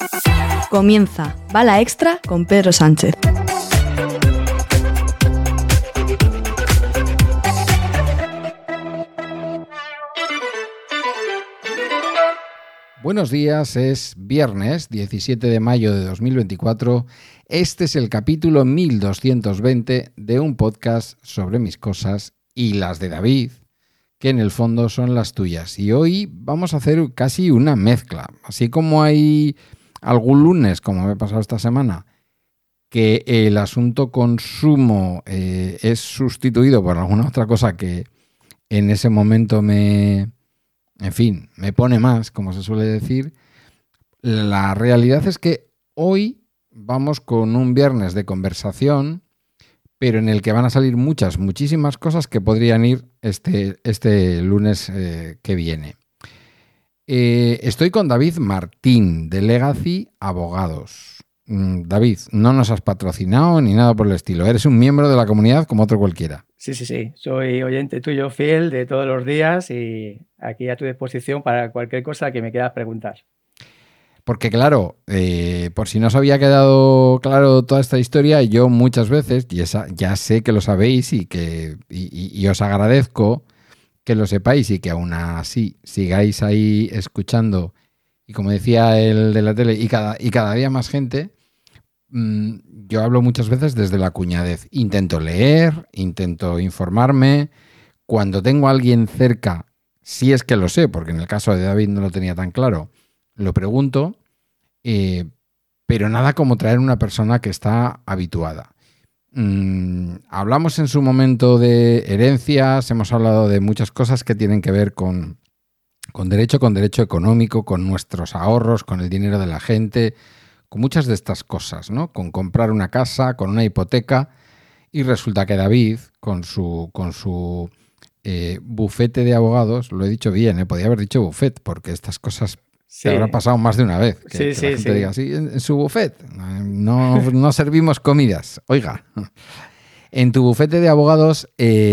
Comienza Bala Extra con Pedro Sánchez. Buenos días, es viernes 17 de mayo de 2024. Este es el capítulo 1220 de un podcast sobre mis cosas y las de David, que en el fondo son las tuyas. Y hoy vamos a hacer casi una mezcla. Así como hay algún lunes, como me ha pasado esta semana, que el asunto consumo es sustituido por alguna otra cosa que en ese momento me pone más, como se suele decir. La realidad es que hoy vamos con un viernes de conversación, pero en el que van a salir muchísimas cosas que podrían ir este lunes que viene. Estoy con David Martín, de Legacy Abogados. David, no nos has patrocinado ni nada por el estilo. Eres un miembro de la comunidad como otro cualquiera. Sí. Soy oyente tuyo fiel de todos los días y aquí a tu disposición para cualquier cosa que me quieras preguntar. Porque claro, por si no os había quedado claro toda esta historia, yo muchas veces, y ya sé que lo sabéis y os agradezco que lo sepáis y que aún así sigáis ahí escuchando, y como decía el de la tele, y cada día más gente, yo hablo muchas veces desde la cuñadez. Intento leer, intento informarme. Cuando tengo a alguien cerca, si es que lo sé, porque en el caso de David no lo tenía tan claro, lo pregunto, pero nada como traer una persona que está habituada. Hablamos en su momento de herencias, hemos hablado de muchas cosas que tienen que ver con derecho económico, con nuestros ahorros, con el dinero de la gente, con muchas de estas cosas, ¿no? Con comprar una casa, con una hipoteca, y resulta que David, con su bufete de abogados, lo he dicho bien, podía haber dicho bufet, porque estas cosas Sí. te habrá pasado más de una vez. Que la gente diga así, en su bufet, no servimos comidas. Oiga, en tu bufete de abogados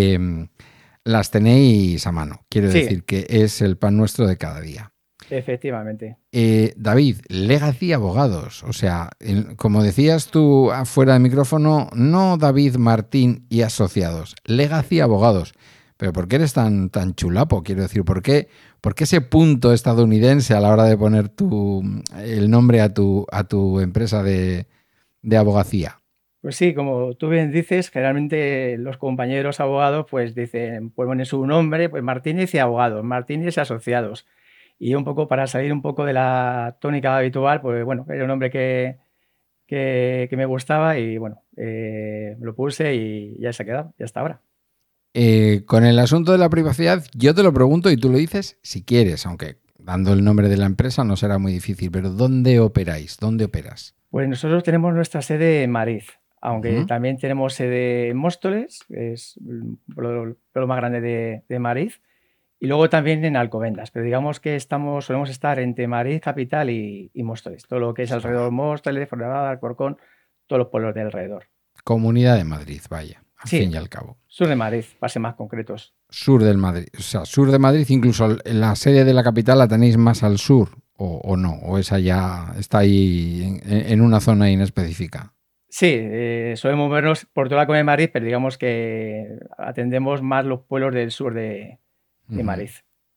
las tenéis a mano. Quiero decir que es el pan nuestro de cada día. Efectivamente. David, Legacy Abogados. O sea, como decías tú afuera del micrófono, no David Martín y Asociados, Legacy Abogados. Pero ¿por qué eres tan chulapo? Quiero decir, ¿por qué ese punto estadounidense a la hora de poner el nombre a tu empresa de abogacía? Pues sí, como tú bien dices, generalmente los compañeros abogados pues dicen, pues ponen su nombre, pues Martínez y Abogados, Martínez y Asociados. Y un poco para salir un poco de la tónica habitual, pues bueno, era un nombre que me gustaba y bueno, lo puse y ya se ha quedado, ya hasta ahora. Con el asunto de la privacidad, yo te lo pregunto y tú lo dices si quieres, aunque dando el nombre de la empresa no será muy difícil, pero ¿dónde operáis? ¿Dónde operas? Pues nosotros tenemos nuestra sede en Madrid, aunque también tenemos sede en Móstoles, que es el pueblo más grande de Madrid, y luego también en Alcobendas, pero digamos que solemos estar entre Madrid, capital y Móstoles, todo lo que es alrededor Móstoles, Fuenlabrada, Alcorcón, todos los pueblos de alrededor. Comunidad de Madrid, vaya, al fin y al cabo. Sur de Madrid, para ser más concretos. Sur del Madrid, o sea, sur de Madrid, incluso la sede de la capital la tenéis más al sur, o no, o esa ya está ahí en una zona inespecífica. Sí, solemos vernos por toda la Comunidad de Madrid, pero digamos que atendemos más los pueblos del sur de Madrid.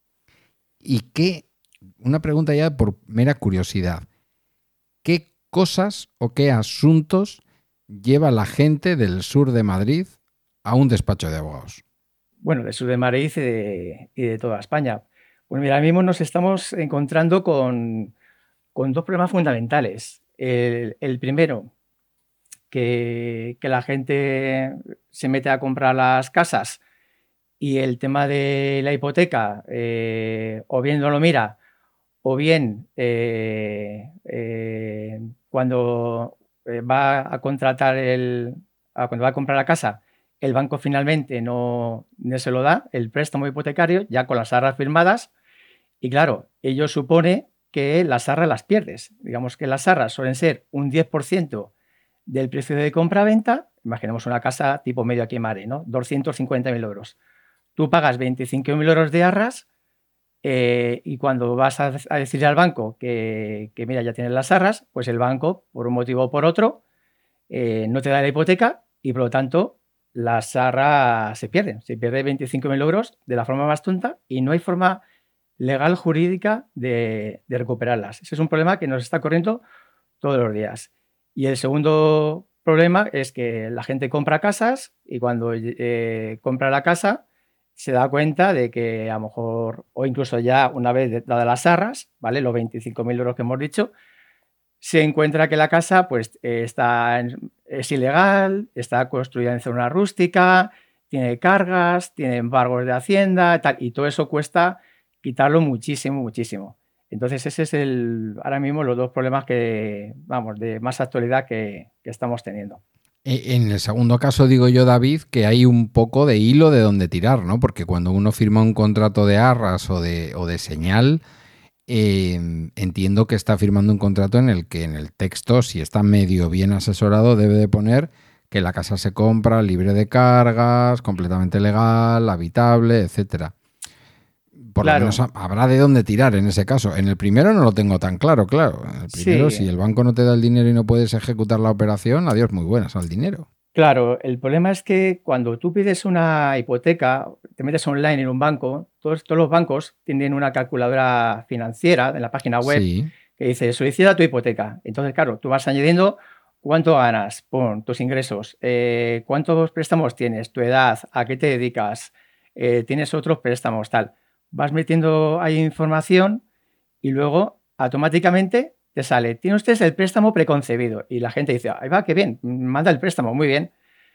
¿Y una pregunta ya por mera curiosidad, qué cosas o qué asuntos lleva la gente del sur de Madrid a un despacho de abogados? Bueno, del sur de Madrid y de toda España. Pues mira, ahora mismo nos estamos encontrando con dos problemas fundamentales. El primero, que la gente se mete a comprar las casas y el tema de la hipoteca o bien no lo mira o bien cuando va a contratar cuando va a comprar la casa, el banco finalmente no se lo da, el préstamo hipotecario, ya con las arras firmadas, y claro, ello supone que las arras las pierdes. Digamos que las arras suelen ser un 10% del precio de compra-venta. Imaginemos una casa tipo medio aquí en Madrid, ¿no? 250.000 euros. Tú pagas 25.000 euros de arras Y cuando vas a decirle al banco que mira, ya tienes las arras, pues el banco, por un motivo o por otro, no te da la hipoteca y por lo tanto las arras se pierden. Se pierde 25.000 euros de la forma más tonta y no hay forma legal jurídica de recuperarlas. Ese es un problema que nos está corriendo todos los días. Y el segundo problema es que la gente compra casas y cuando compra la casa se da cuenta de que a lo mejor, o incluso ya una vez dadas las arras, ¿vale? Los 25.000 euros que hemos dicho, se encuentra que la casa pues, es ilegal, está construida en zona rústica, tiene cargas, tiene embargos de Hacienda tal, y todo eso cuesta quitarlo muchísimo, muchísimo. Entonces ese es ahora mismo los dos problemas que, vamos, de más actualidad que estamos teniendo. En el segundo caso digo yo, David, que hay un poco de hilo de donde tirar, ¿no? Porque cuando uno firma un contrato de arras o de señal, entiendo que está firmando un contrato en el que en el texto, si está medio bien asesorado, debe de poner que la casa se compra libre de cargas, completamente legal, habitable, etcétera. Por lo menos habrá de dónde tirar en ese caso. En el primero no lo tengo tan claro. En el primero, si el banco no te da el dinero y no puedes ejecutar la operación, adiós, muy buenas al dinero. Claro, el problema es que cuando tú pides una hipoteca, te metes online en un banco, todos los bancos tienen una calculadora financiera en la página web que dice solicita tu hipoteca. Entonces, claro, tú vas añadiendo cuánto ganas, pon tus ingresos, cuántos préstamos tienes, tu edad, a qué te dedicas, tienes otros préstamos, tal. Vas metiendo ahí información y luego automáticamente te sale, tiene usted el préstamo preconcebido. Y la gente dice, ahí va, qué bien, manda el préstamo, muy bien.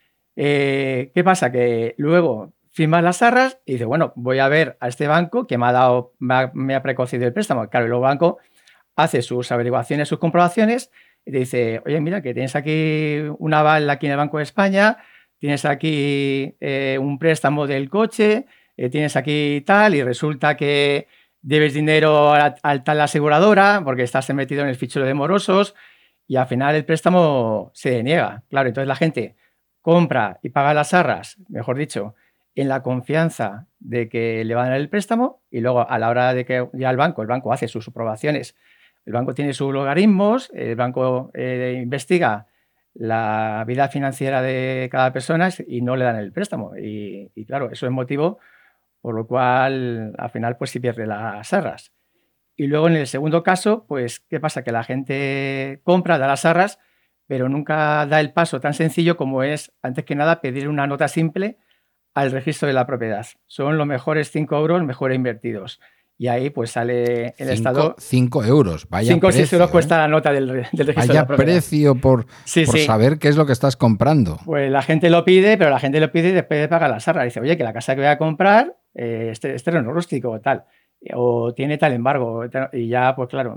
¿Qué pasa? Que luego firmas las arras y dices, bueno, voy a ver a este banco que me ha preconcedido el préstamo. Claro, y luego el banco hace sus averiguaciones, sus comprobaciones y te dice, oye, mira, que tienes aquí un aval aquí en el Banco de España, tienes aquí un préstamo del coche, tienes aquí tal, y resulta que debes dinero al tal aseguradora porque estás metido en el fichero de morosos y al final el préstamo se deniega. Claro, entonces la gente compra y paga las arras, mejor dicho, en la confianza de que le van a dar el préstamo y luego a la hora de que ya el banco hace sus aprobaciones, el banco tiene sus logaritmos, el banco investiga la vida financiera de cada persona y no le dan el préstamo. Y claro, eso es motivo por lo cual al final pues se pierde las arras. Y luego en el segundo caso, pues ¿qué pasa? Que la gente compra, da las arras, pero nunca da el paso tan sencillo como es, antes que nada, pedir una nota simple al registro de la propiedad. Son los mejores 5 euros mejor invertidos. Y ahí pues sale el Estado... 5 euros, vaya 5 o 6 precio, euros cuesta la nota del registro de la propiedad. Vaya precio por saber qué es lo que estás comprando. Pues la gente lo pide, pero la gente lo pide y después de pagar las arras. Dice, oye, que la casa que voy a comprar es terreno rústico o tal, o tiene tal embargo. Y ya, pues claro,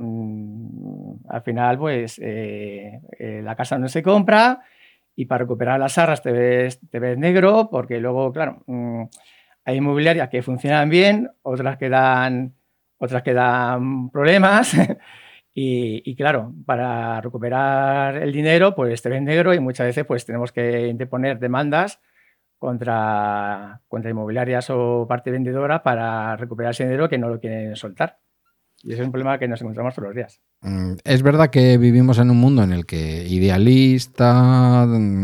al final pues la casa no se compra y para recuperar las arras te ves negro porque luego, claro, hay inmobiliarias que funcionan bien, otras que dan problemas. Y claro, para recuperar el dinero, pues te ves negro y muchas veces pues tenemos que interponer demandas contra inmobiliarias o parte vendedora para recuperar ese dinero que no lo quieren soltar. Y ese es un problema que nos encontramos todos los días. Es verdad que vivimos en un mundo en el que idealista,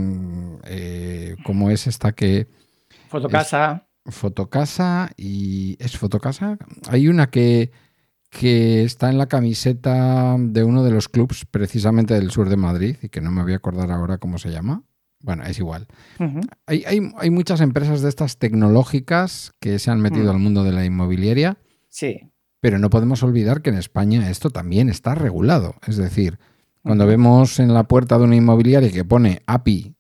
como es esta que... Fotocasa. Fotocasa y... ¿Es Fotocasa? Hay una que está en la camiseta de uno de los clubs precisamente del sur de Madrid y que no me voy a acordar ahora cómo se llama. Bueno, es igual. Uh-huh. Hay muchas empresas de estas tecnológicas que se han metido al mundo de la inmobiliaria. Sí. Pero no podemos olvidar que en España esto también está regulado. Es decir, cuando vemos en la puerta de una inmobiliaria que pone API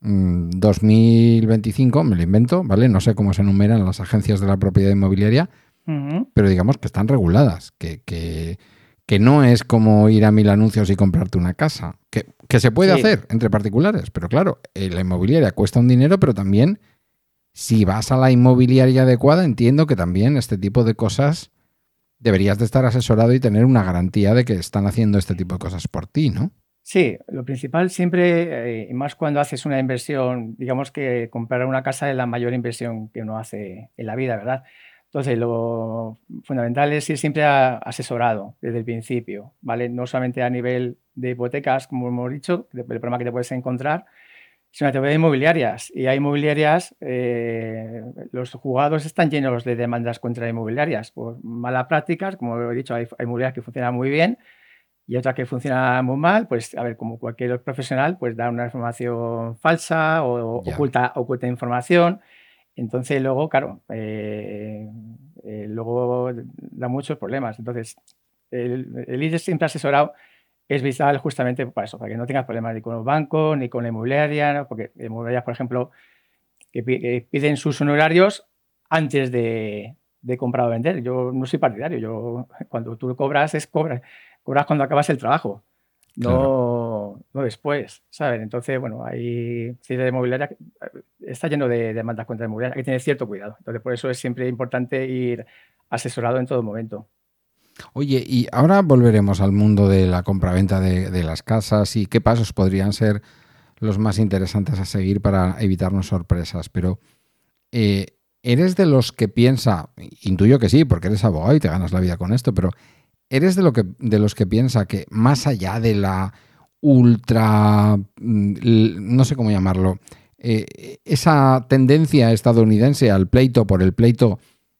2025, me lo invento, ¿vale? No sé cómo se enumeran las agencias de la propiedad inmobiliaria, pero digamos que están reguladas, que no es como ir a 1000 anuncios y comprarte una casa, que se puede hacer entre particulares, pero claro, la inmobiliaria cuesta un dinero, pero también si vas a la inmobiliaria adecuada, entiendo que también este tipo de cosas deberías de estar asesorado y tener una garantía de que están haciendo este tipo de cosas por ti, ¿no? Sí, lo principal siempre, y más cuando haces una inversión, digamos que comprar una casa es la mayor inversión que uno hace en la vida, ¿verdad? Entonces, lo fundamental es ir siempre asesorado desde el principio, ¿vale? No solamente a nivel de hipotecas, como hemos dicho, el problema que te puedes encontrar, sino a nivel de inmobiliarias. Y hay inmobiliarias, los juzgados están llenos de demandas contra inmobiliarias por malas prácticas. Como he dicho, hay inmobiliarias que funcionan muy bien y otras que funcionan muy mal. Pues, a ver, como cualquier profesional, pues da una información falsa o Ya. oculta información. Entonces, luego, claro, luego da muchos problemas. Entonces, el ir siempre asesorado es vital justamente para eso, para que no tengas problemas ni con los bancos ni con la inmobiliaria, ¿no? Porque inmobiliarias, por ejemplo, que piden sus honorarios antes de comprar o vender. Yo no soy partidario. Yo, cuando tú cobras, cobras cuando acabas el trabajo, Claro. no después, ¿sabes? Entonces, bueno, hay cierta inmobiliaria que está lleno de demandas contra la inmobiliaria, hay que tener cierto cuidado. Entonces, por eso es siempre importante ir asesorado en todo momento. Oye, y ahora volveremos al mundo de la compraventa de las casas y qué pasos podrían ser los más interesantes a seguir para evitarnos sorpresas. Pero ¿eres de los que piensa, intuyo que sí, porque eres abogado y te ganas la vida con esto, pero ¿eres de los que piensa que más allá de la ultra, no sé cómo llamarlo, esa tendencia estadounidense al pleito por el pleito,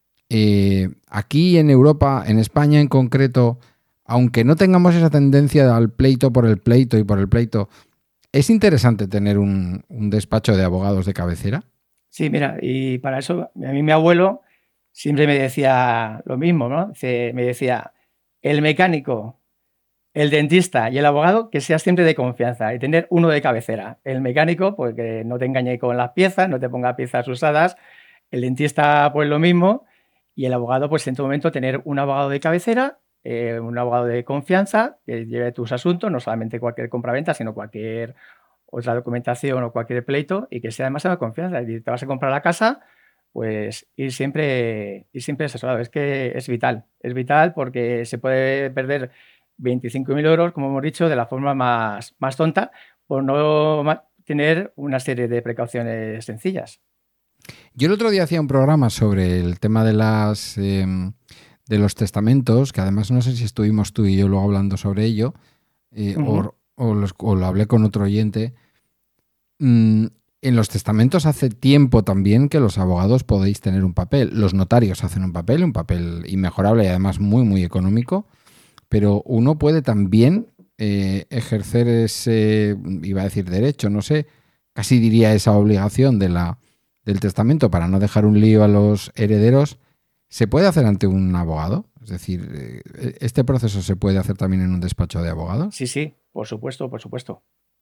aquí en Europa, en España en concreto, aunque no tengamos esa tendencia al pleito por el pleito y por el pleito, es interesante tener un despacho de abogados de cabecera? Sí, mira, y para eso a mí mi abuelo siempre me decía lo mismo, ¿no? Me decía, el mecánico, el dentista y el abogado, que sea siempre de confianza y tener uno de cabecera. El mecánico, pues que no te engañe con las piezas, no te ponga piezas usadas. El dentista, pues lo mismo. Y el abogado, pues en todo momento tener un abogado de cabecera, un abogado de confianza que lleve tus asuntos, no solamente cualquier compraventa, sino cualquier otra documentación o cualquier pleito, y que sea demasiado de confianza. Y te vas a comprar la casa, pues ir siempre asesorado. Es que es vital porque se puede perder 25.000 euros, como hemos dicho, de la forma más tonta, por no tener una serie de precauciones sencillas. Yo el otro día hacía un programa sobre el tema de de los testamentos, que además no sé si estuvimos tú y yo luego hablando sobre ello, o lo hablé con otro oyente. En los testamentos hace tiempo también que los abogados podéis tener un papel. Los notarios hacen un papel inmejorable y además muy, muy económico, pero uno puede también ejercer ese, iba a decir derecho, no sé, casi diría esa obligación del testamento para no dejar un lío a los herederos. ¿Se puede hacer ante un abogado? Es decir, ¿este proceso se puede hacer también en un despacho de abogados? Sí, por supuesto, por supuesto.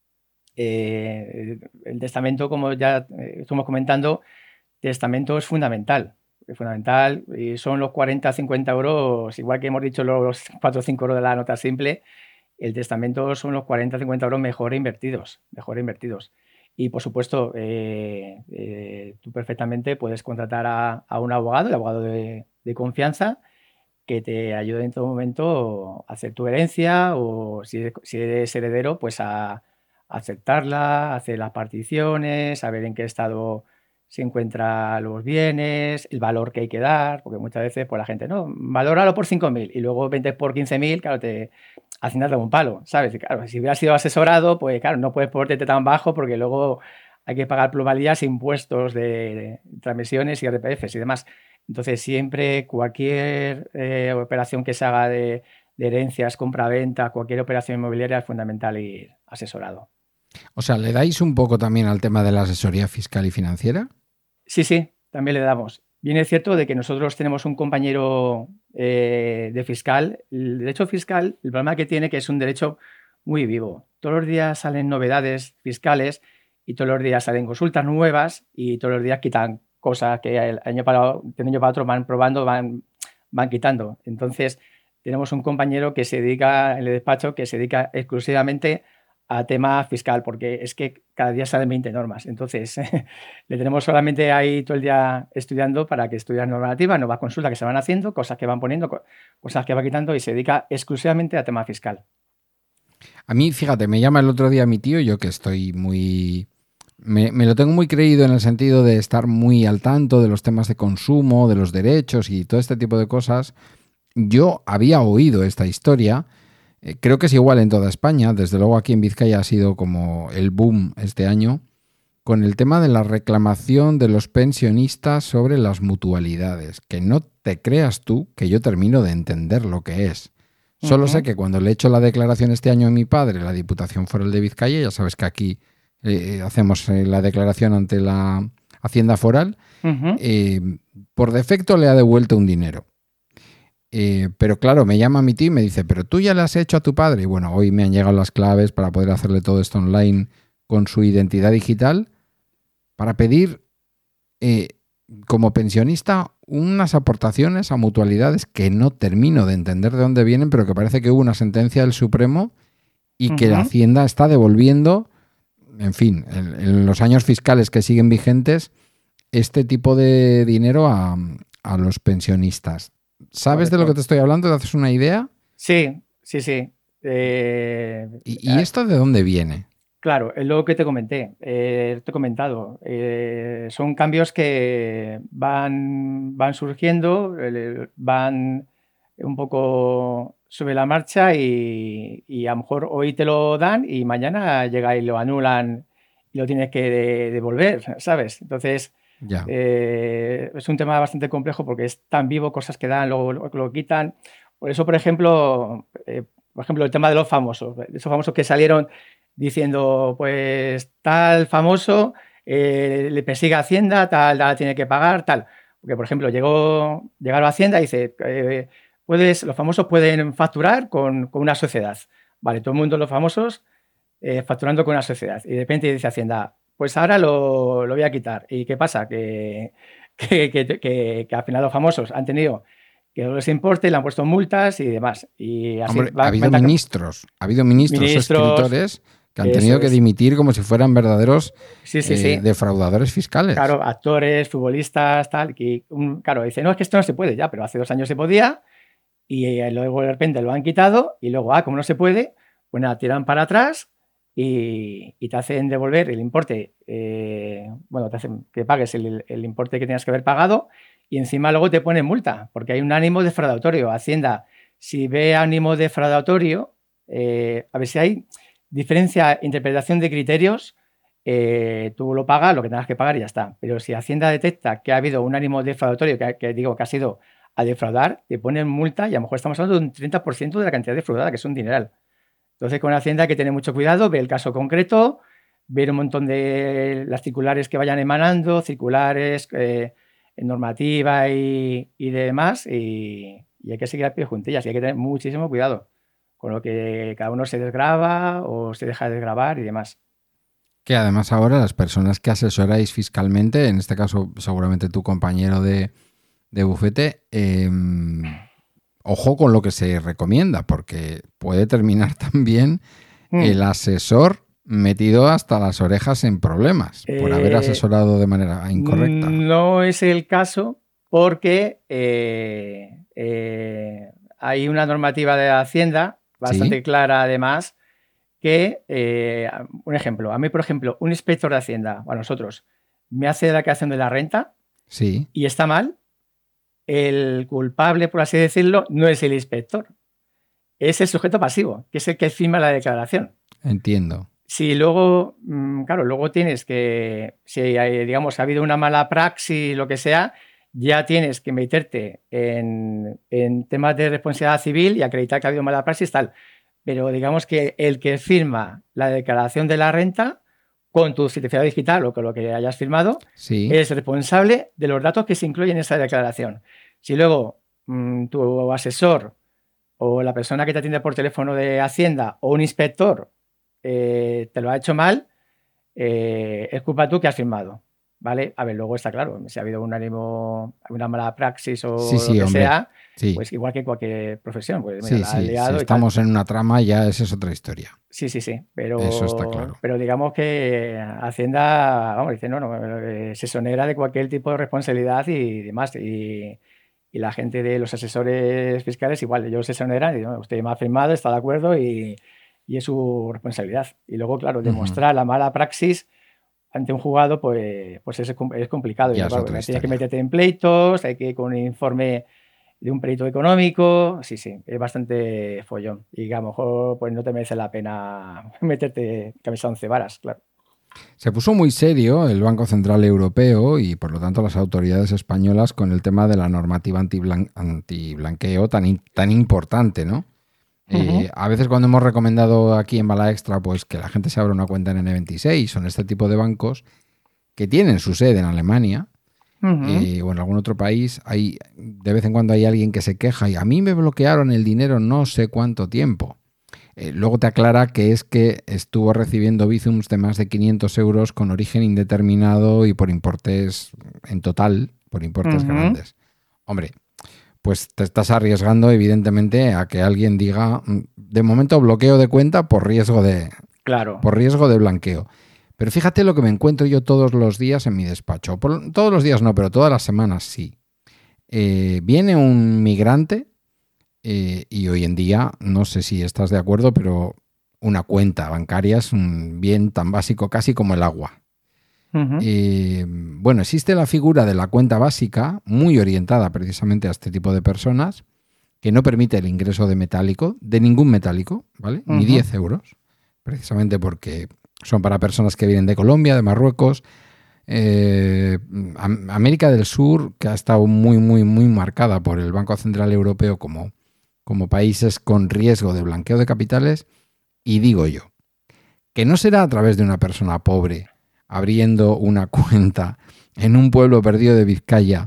El testamento, como ya estamos comentando, testamento es fundamental. Es fundamental y son los 40-50 euros, igual que hemos dicho los 4 o 5 euros de la nota simple, el testamento son los 40-50 euros mejor invertidos. Y por supuesto, tú perfectamente puedes contratar a un abogado, el abogado de confianza, que te ayude en todo momento a hacer tu herencia o si eres heredero, pues a aceptarla, hacer las particiones, saber en qué estado se encuentran los bienes, el valor que hay que dar, porque muchas veces pues la gente, no, valóralo por 5.000 y luego vendes por 15.000, claro, te Hacienda te da un palo, ¿sabes? Y claro, si hubieras sido asesorado, pues claro, no puedes ponerte tan bajo porque luego hay que pagar plusvalías, impuestos de transmisiones y RPFs y demás. Entonces, siempre cualquier operación que se haga de herencias, compra-venta, cualquier operación inmobiliaria es fundamental ir asesorado. O sea, ¿le dais un poco también al tema de la asesoría fiscal y financiera? Sí, también le damos. Bien es cierto de que nosotros tenemos un compañero de fiscal. El derecho fiscal, el problema que tiene que es un derecho muy vivo. Todos los días salen novedades fiscales y todos los días salen consultas nuevas y todos los días quitan cosas que el año para otro van probando, van quitando. Entonces, tenemos un compañero que se dedica, en el despacho, que se dedica exclusivamente a tema fiscal, porque es que cada día salen 20 normas. Entonces, le tenemos solamente ahí todo el día estudiando para que estudie normativas, nuevas consultas que se van haciendo, cosas que van poniendo, cosas que va quitando y se dedica exclusivamente a tema fiscal. A mí, fíjate, me llama el otro día mi tío, yo que estoy Me lo tengo muy creído en el sentido de estar muy al tanto de los temas de consumo, de los derechos y todo este tipo de cosas. Yo había oído esta historia, creo que es igual en toda España, desde luego aquí en Vizcaya ha sido como el boom este año, con el tema de la reclamación de los pensionistas sobre las mutualidades, que no te creas tú que yo termino de entender lo que es. Solo sé que cuando le he hecho la declaración este año a mi padre, la Diputación Foral de Vizcaya, ya sabes que aquí hacemos la declaración ante la Hacienda Foral, por defecto le ha devuelto un dinero. Pero claro, me llama mi tío y me dice, pero tú ya le has hecho a tu padre. Y bueno, hoy me han llegado las claves para poder hacerle todo esto online con su identidad digital para pedir como pensionista unas aportaciones a mutualidades que no termino de entender de dónde vienen, pero que parece que hubo una sentencia del Supremo y que la Hacienda está devolviendo, en fin, en los años fiscales que siguen vigentes, este tipo de dinero a los pensionistas. ¿Sabes de lo que te estoy hablando? ¿Te haces una idea? Sí. ¿Y esto de dónde viene? Claro, es lo que te comenté, te he comentado. Son cambios que van surgiendo, van un poco sobre la marcha y a lo mejor hoy te lo dan y mañana llega y lo anulan y lo tienes que devolver, ¿sabes? Entonces, Ya. es un tema bastante complejo porque es tan vivo, cosas que dan, luego lo quitan. Por eso, por ejemplo, el tema de los famosos, esos famosos que salieron diciendo, pues tal famoso le persigue a Hacienda, tal tiene que pagar, tal. Porque, por ejemplo, llegaron a Hacienda y dice, los famosos pueden facturar con una sociedad. Vale, todo el mundo, los famosos, facturando con una sociedad. Y de repente dice Hacienda, pues ahora lo voy a quitar. ¿Y qué pasa? Que al final los famosos han tenido que no les importe, le han puesto multas y demás. Y así Hombre, ha habido ministros o escritores que han tenido que dimitir como si fueran verdaderos defraudadores fiscales. Claro, actores, futbolistas, tal. Claro, dice, no, es que esto no se puede ya, pero hace 2 años se podía y luego de repente lo han quitado y luego, como no se puede, pues nada, tiran para atrás y te hacen devolver el importe, te hacen que pagues el importe que tenías que haber pagado y encima luego te ponen multa, porque hay un ánimo defraudatorio. Hacienda, si ve ánimo defraudatorio, a ver si hay diferencia, interpretación de criterios, tú lo pagas, lo que tengas que pagar y ya está. Pero si Hacienda detecta que ha habido un ánimo defraudatorio, que ha sido a defraudar, te ponen multa y a lo mejor estamos hablando de un 30% de la cantidad defraudada, que es un dineral. Entonces, con Hacienda hay que tener mucho cuidado, ver el caso concreto, ver un montón de las circulares que vayan emanando, circulares, normativa y demás, y hay que seguir a pie juntillas y hay que tener muchísimo cuidado con lo que cada uno se desgrava o se deja de desgravar y demás. Que además ahora las personas que asesoráis fiscalmente, en este caso seguramente tu compañero de bufete, ojo con lo que se recomienda, porque puede terminar también el asesor metido hasta las orejas en problemas por haber asesorado de manera incorrecta. No es el caso porque hay una normativa de Hacienda bastante clara además que, un ejemplo, a mí por ejemplo, un inspector de Hacienda, o a nosotros, me hace la declaración de la renta y está mal, el culpable, por así decirlo, no es el inspector, es el sujeto pasivo, que es el que firma la declaración. Entiendo. Si luego, claro, luego tienes que, si digamos ha habido una mala praxis, lo que sea, ya tienes que meterte en temas de responsabilidad civil y acreditar que ha habido mala praxis, tal. Pero digamos que el que firma la declaración de la renta con tu certificado digital o con lo que hayas firmado es responsable de los datos que se incluyen en esa declaración. Si luego tu asesor o la persona que te atiende por teléfono de Hacienda o un inspector te lo ha hecho mal, es culpa tú que has firmado, ¿vale? A ver, luego está claro, si ha habido un ánimo, una mala praxis o lo que sea, pues igual que cualquier profesión. Pues mira, la has liado si estamos en una trama ya esa es otra historia. Sí, pero eso está claro. Pero digamos que Hacienda, vamos, dice, no, se exonera de cualquier tipo de responsabilidad y demás. Y la gente de los asesores fiscales igual, ellos se exoneran y usted me ha firmado, está de acuerdo y es su responsabilidad. Y luego, claro, demostrar la mala praxis, ante un juzgado, pues es complicado. Ya Y es claro, otra tienes que historia. meterte en pleitos, hay que ir con un informe de un perito económico. Sí, es bastante follón. Y que a lo mejor pues no te merece la pena meterte camisa 11 varas, claro. Se puso muy serio el Banco Central Europeo y por lo tanto las autoridades españolas con el tema de la normativa antiblanqueo tan importante, ¿no? Ujú, A veces cuando hemos recomendado aquí en Bala Extra pues que la gente se abra una cuenta en N26 o en este tipo de bancos que tienen su sede en Alemania ujú. o en algún otro país, de vez en cuando hay alguien que se queja y a mí me bloquearon el dinero no sé cuánto tiempo. Luego te aclara que es que estuvo recibiendo bizums de más de 500 euros con origen indeterminado y por importes, en total, por importes Ujú, grandes. Hombre, pues te estás arriesgando evidentemente a que alguien diga, de momento bloqueo de cuenta claro. por riesgo de blanqueo. Pero fíjate lo que me encuentro yo todos los días en mi despacho. Todos los días no, pero todas las semanas sí. Viene un migrante y hoy en día, no sé si estás de acuerdo, pero una cuenta bancaria es un bien tan básico casi como el agua. Ujú, Bueno, existe la figura de la cuenta básica, muy orientada precisamente a este tipo de personas, que no permite el ingreso de metálico, de ningún metálico, ¿vale? Ni ujú. 10 euros, precisamente porque son para personas que vienen de Colombia, de Marruecos, América del Sur, que ha estado muy, muy, muy marcada por el Banco Central Europeo como países con riesgo de blanqueo de capitales, y digo yo, que no será a través de una persona pobre abriendo una cuenta en un pueblo perdido de Vizcaya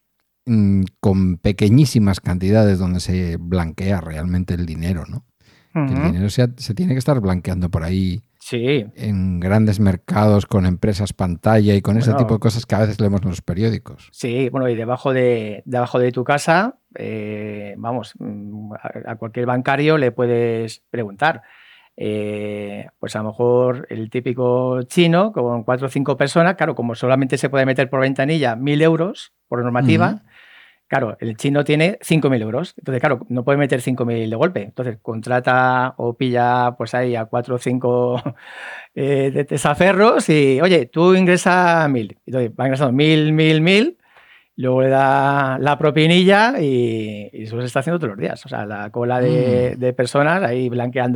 con pequeñísimas cantidades donde se blanquea realmente el dinero, ¿no? Que el Ujú. dinero se tiene que estar blanqueando por ahí Sí, en grandes mercados con empresas pantalla y con ese tipo de bueno, cosas que a veces leemos en los periódicos. sí, bueno, y debajo de tu casa, vamos, a cualquier bancario le puedes preguntar. Pues a lo mejor el típico chino con 4 o 5 personas, claro, como solamente se puede meter por ventanilla 1.000 euros por Mm. normativa. Claro, el chino tiene 5.000 euros. Entonces, claro, no puede meter 5.000 de golpe. Entonces, contrata o pilla pues ahí a 4 o 5 de testaferros y, oye, tú ingresa 1.000. Entonces, va ingresando 1.000, 1.000, 1.000, luego le da la propinilla y eso se está haciendo todos los días. O sea, la cola Mm. de personas ahí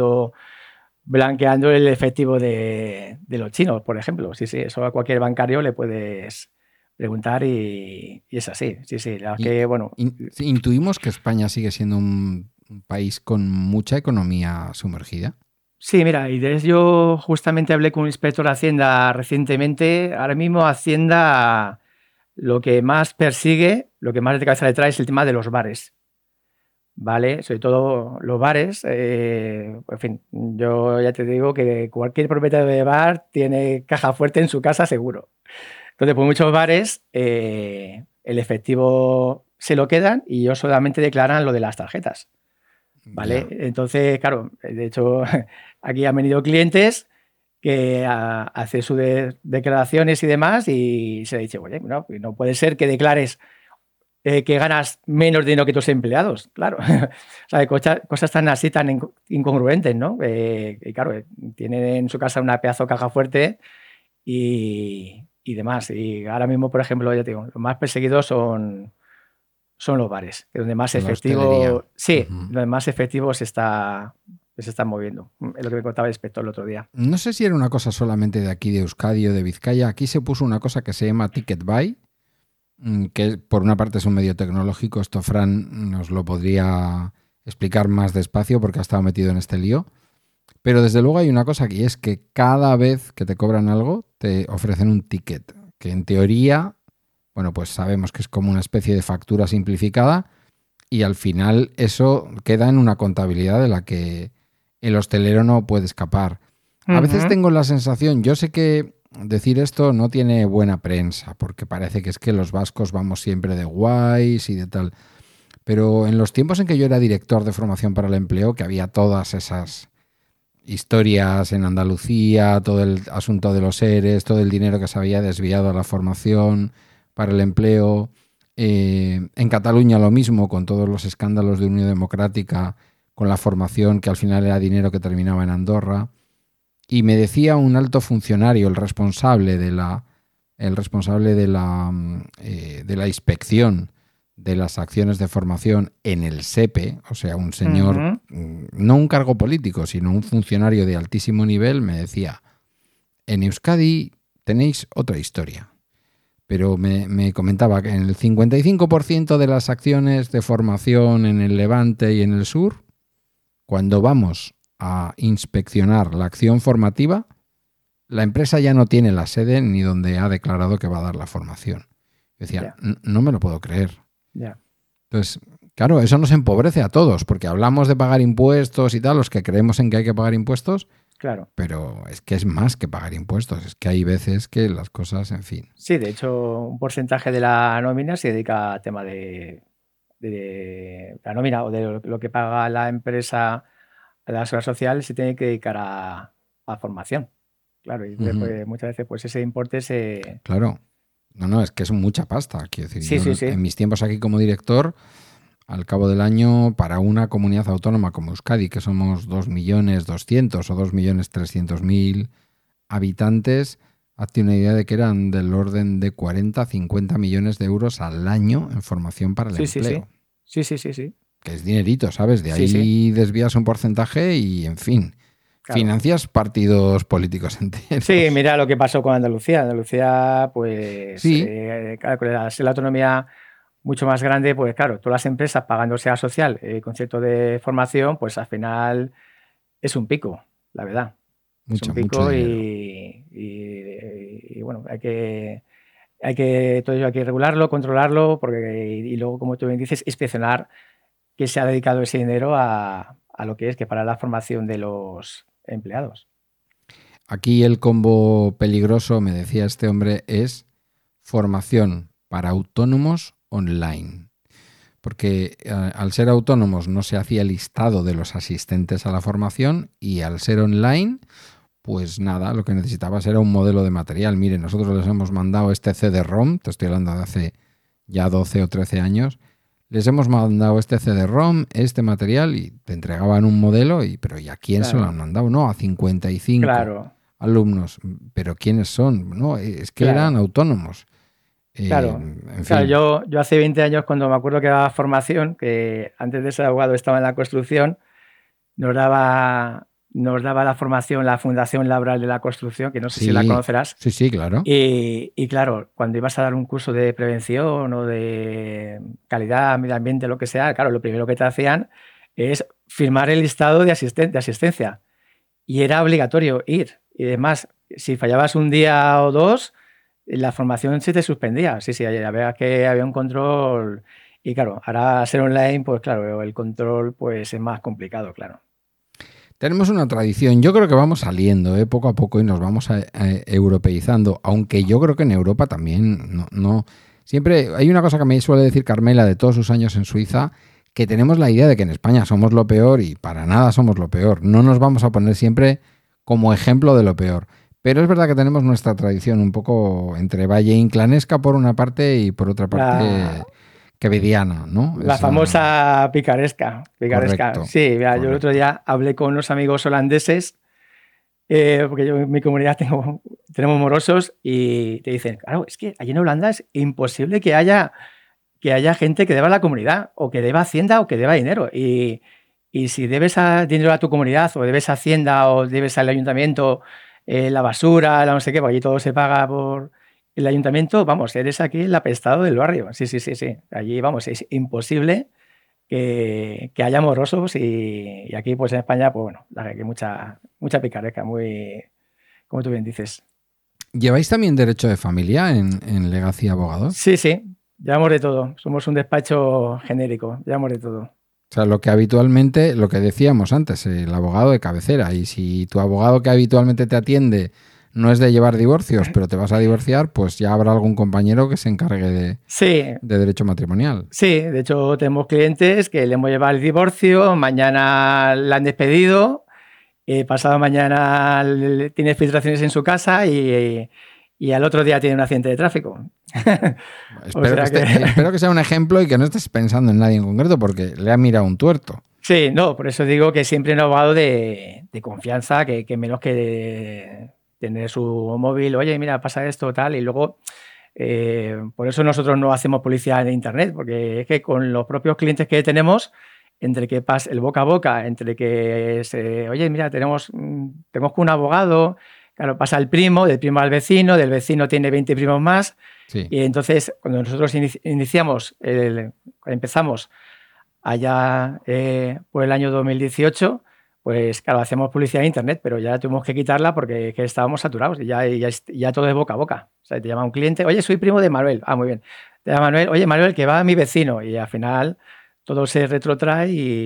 blanqueando el efectivo de los chinos, por ejemplo. Sí, eso a cualquier bancario le puedes preguntar y es así. Sí, la verdad es Y, que, bueno, sí, intuimos que España sigue siendo un país con mucha economía sumergida. sí, mira, yo justamente hablé con un inspector de Hacienda recientemente. Ahora mismo Hacienda lo que más persigue, lo que más de cabeza le trae es el tema de los bares. ¿Vale? Sobre todo los bares. En fin, yo ya te digo que cualquier propietario de bar tiene caja fuerte en su casa seguro. Entonces, pues muchos bares el efectivo se lo quedan y ellos solamente declaran lo de las tarjetas. ¿Vale? Ya, Entonces, claro, de hecho, aquí han venido clientes que hacen sus declaraciones y demás y se le dice, oye, no puede ser que declares que ganas menos dinero que tus empleados, claro. O sea, cosas tan así, tan incongruentes, ¿no? Y claro, tienen en su casa una pedazo de caja fuerte y demás. Y ahora mismo, por ejemplo, ya te digo, los más perseguidos son los bares, que donde más con la hostelería. efectivo, sí, Ujú. donde más efectivo se están moviendo. Es lo que me contaba el inspector el otro día. No sé si era una cosa solamente de aquí, de Euskadi o de Vizcaya. Aquí se puso una cosa que se llama Ticket Buy, que por una parte es un medio tecnológico. Esto Fran nos lo podría explicar más despacio porque ha estado metido en este lío. Pero desde luego hay una cosa aquí, es que cada vez que te cobran algo, te ofrecen un ticket, que en teoría, bueno, pues sabemos que es como una especie de factura simplificada y al final eso queda en una contabilidad de la que el hostelero no puede escapar. A veces Ujú, tengo la sensación, yo sé que decir esto no tiene buena prensa, porque parece que es que los vascos vamos siempre de guays y de tal, pero en los tiempos en que yo era director de formación para el empleo, que había todas esas historias en Andalucía, todo el asunto de los ERES, todo el dinero que se había desviado a la formación para el empleo. En Cataluña lo mismo, con todos los escándalos de Unión Democrática, con la formación que al final era dinero que terminaba en Andorra. Y me decía un alto funcionario, el responsable de la inspección de las acciones de formación en el SEPE, o sea, un señor, no un cargo político, sino un funcionario de altísimo nivel, me decía, en Euskadi tenéis otra historia. Pero me comentaba que en el 55% de las acciones de formación en el Levante y en el Sur, cuando vamos a inspeccionar la acción formativa, la empresa ya no tiene la sede ni donde ha declarado que va a dar la formación. Yo decía, no me lo puedo creer. Entonces, claro, eso nos empobrece a todos, porque hablamos de pagar impuestos y tal, los que creemos en que hay que pagar impuestos, claro. Pero es que es más que pagar impuestos, es que hay veces que las cosas, en fin. Sí, de hecho, un porcentaje de la nómina se dedica al tema de la nómina o de lo que paga la empresa a la seguridad social, se tiene que dedicar a formación. Claro, y pues, muchas veces pues ese importe se... Claro, no, es que es mucha pasta. Quiero decir, Sí. En mis tiempos aquí como director, al cabo del año, para una comunidad autónoma como Euskadi, que somos 2.200.000 o 2.300.000 habitantes, hazte una idea de que eran del orden de 40 a 50 millones de euros al año en formación para el empleo. Sí. Que es dinerito, ¿sabes? De ahí desvías un porcentaje y, en fin, claro, financias partidos políticos enteros. Sí, mira lo que pasó con Andalucía. Andalucía, pues, claro, la autonomía mucho más grande, pues claro, todas las empresas pagando seguridad social, concepto de formación, pues al final es un pico, la verdad. Es un pico y bueno, hay que todo ello hay que regularlo, controlarlo, porque y luego, como tú bien dices, inspeccionar que se ha dedicado ese dinero a lo que es que para la formación de los empleados. Aquí el combo peligroso, me decía este hombre, es formación para autónomos online. Porque al ser autónomos no se hacía listado de los asistentes a la formación y al ser online, pues nada, lo que necesitabas era un modelo de material. Mire, nosotros les hemos mandado este CD-ROM, te estoy hablando de hace ya 12 o 13 años, les hemos mandado este CD-ROM, este material y te entregaban un modelo, pero ¿y a quién se lo han mandado? No, a 55 alumnos. ¿Pero quiénes son? No, es que eran autónomos. En fin. Yo hace 20 años, cuando me acuerdo que daba formación, que antes de ser abogado estaba en la construcción, nos daba la formación la Fundación Laboral de la Construcción, que no sé si la conocerás. Sí, claro. Y claro, cuando ibas a dar un curso de prevención o de calidad, medio ambiente, lo que sea, claro, lo primero que te hacían es firmar el listado de asistencia. Y era obligatorio ir. Y además, si fallabas un día o dos, la formación se te suspendía. Sí, había que había un control. Y claro, ahora ser online, pues claro, el control pues es más complicado, claro. Tenemos una tradición, yo creo que vamos saliendo poco a poco y nos vamos europeizando, aunque yo creo que en Europa también no. Siempre hay una cosa que me suele decir Carmela de todos sus años en Suiza, que tenemos la idea de que en España somos lo peor y para nada somos lo peor. No nos vamos a poner siempre como ejemplo de lo peor. Pero es verdad que tenemos nuestra tradición un poco entre valle inclanesca por una parte y por otra parte quevediana, ¿no? La famosa picaresca. Correcto, sí, mira, yo el otro día hablé con unos amigos holandeses, porque yo en mi comunidad tenemos morosos y te dicen, claro, es que allí en Holanda es imposible que haya gente que deba a la comunidad o que deba Hacienda o que deba dinero. Y si debes dinero a tu comunidad o debes a Hacienda o debes al ayuntamiento la basura, la no sé qué, porque allí todo se paga por el ayuntamiento, vamos, eres aquí el apestado del barrio. Sí. Allí, vamos, es imposible que haya morosos y aquí, pues en España, pues bueno, hay mucha picaresca, muy, como tú bien dices. ¿Lleváis también derecho de familia en Legacy Abogados? Sí, llevamos de todo. Somos un despacho genérico, llevamos de todo. O sea, lo que decíamos antes, el abogado de cabecera. Y si tu abogado que habitualmente te atiende no es de llevar divorcios, pero te vas a divorciar, pues ya habrá algún compañero que se encargue de derecho matrimonial. Sí, de hecho tenemos clientes que le hemos llevado el divorcio, mañana la han despedido, pasado mañana tiene filtraciones en su casa y al otro día tiene un accidente de tráfico. Espero que sea un ejemplo y que no estés pensando en nadie en concreto porque le ha mirado un tuerto. Sí, no, por eso digo que siempre un abogado de confianza, que menos que tener su móvil, oye, mira, pasa esto, tal, y luego, por eso nosotros no hacemos publicidad en Internet, porque es que con los propios clientes que tenemos, entre que pasa el boca a boca, entre que, oye, mira, tenemos un abogado, claro, pasa el primo, del primo al vecino, del vecino tiene 20 primos más, Sí. y entonces cuando nosotros empezamos allá por el año 2018, pues claro, hacemos publicidad en Internet, pero ya tuvimos que quitarla porque que estábamos saturados y ya todo es boca a boca. O sea, te llama un cliente, oye, soy primo de Manuel. Ah, muy bien. Te llama Manuel, oye, Manuel, que va mi vecino. Y al final todo se retrotrae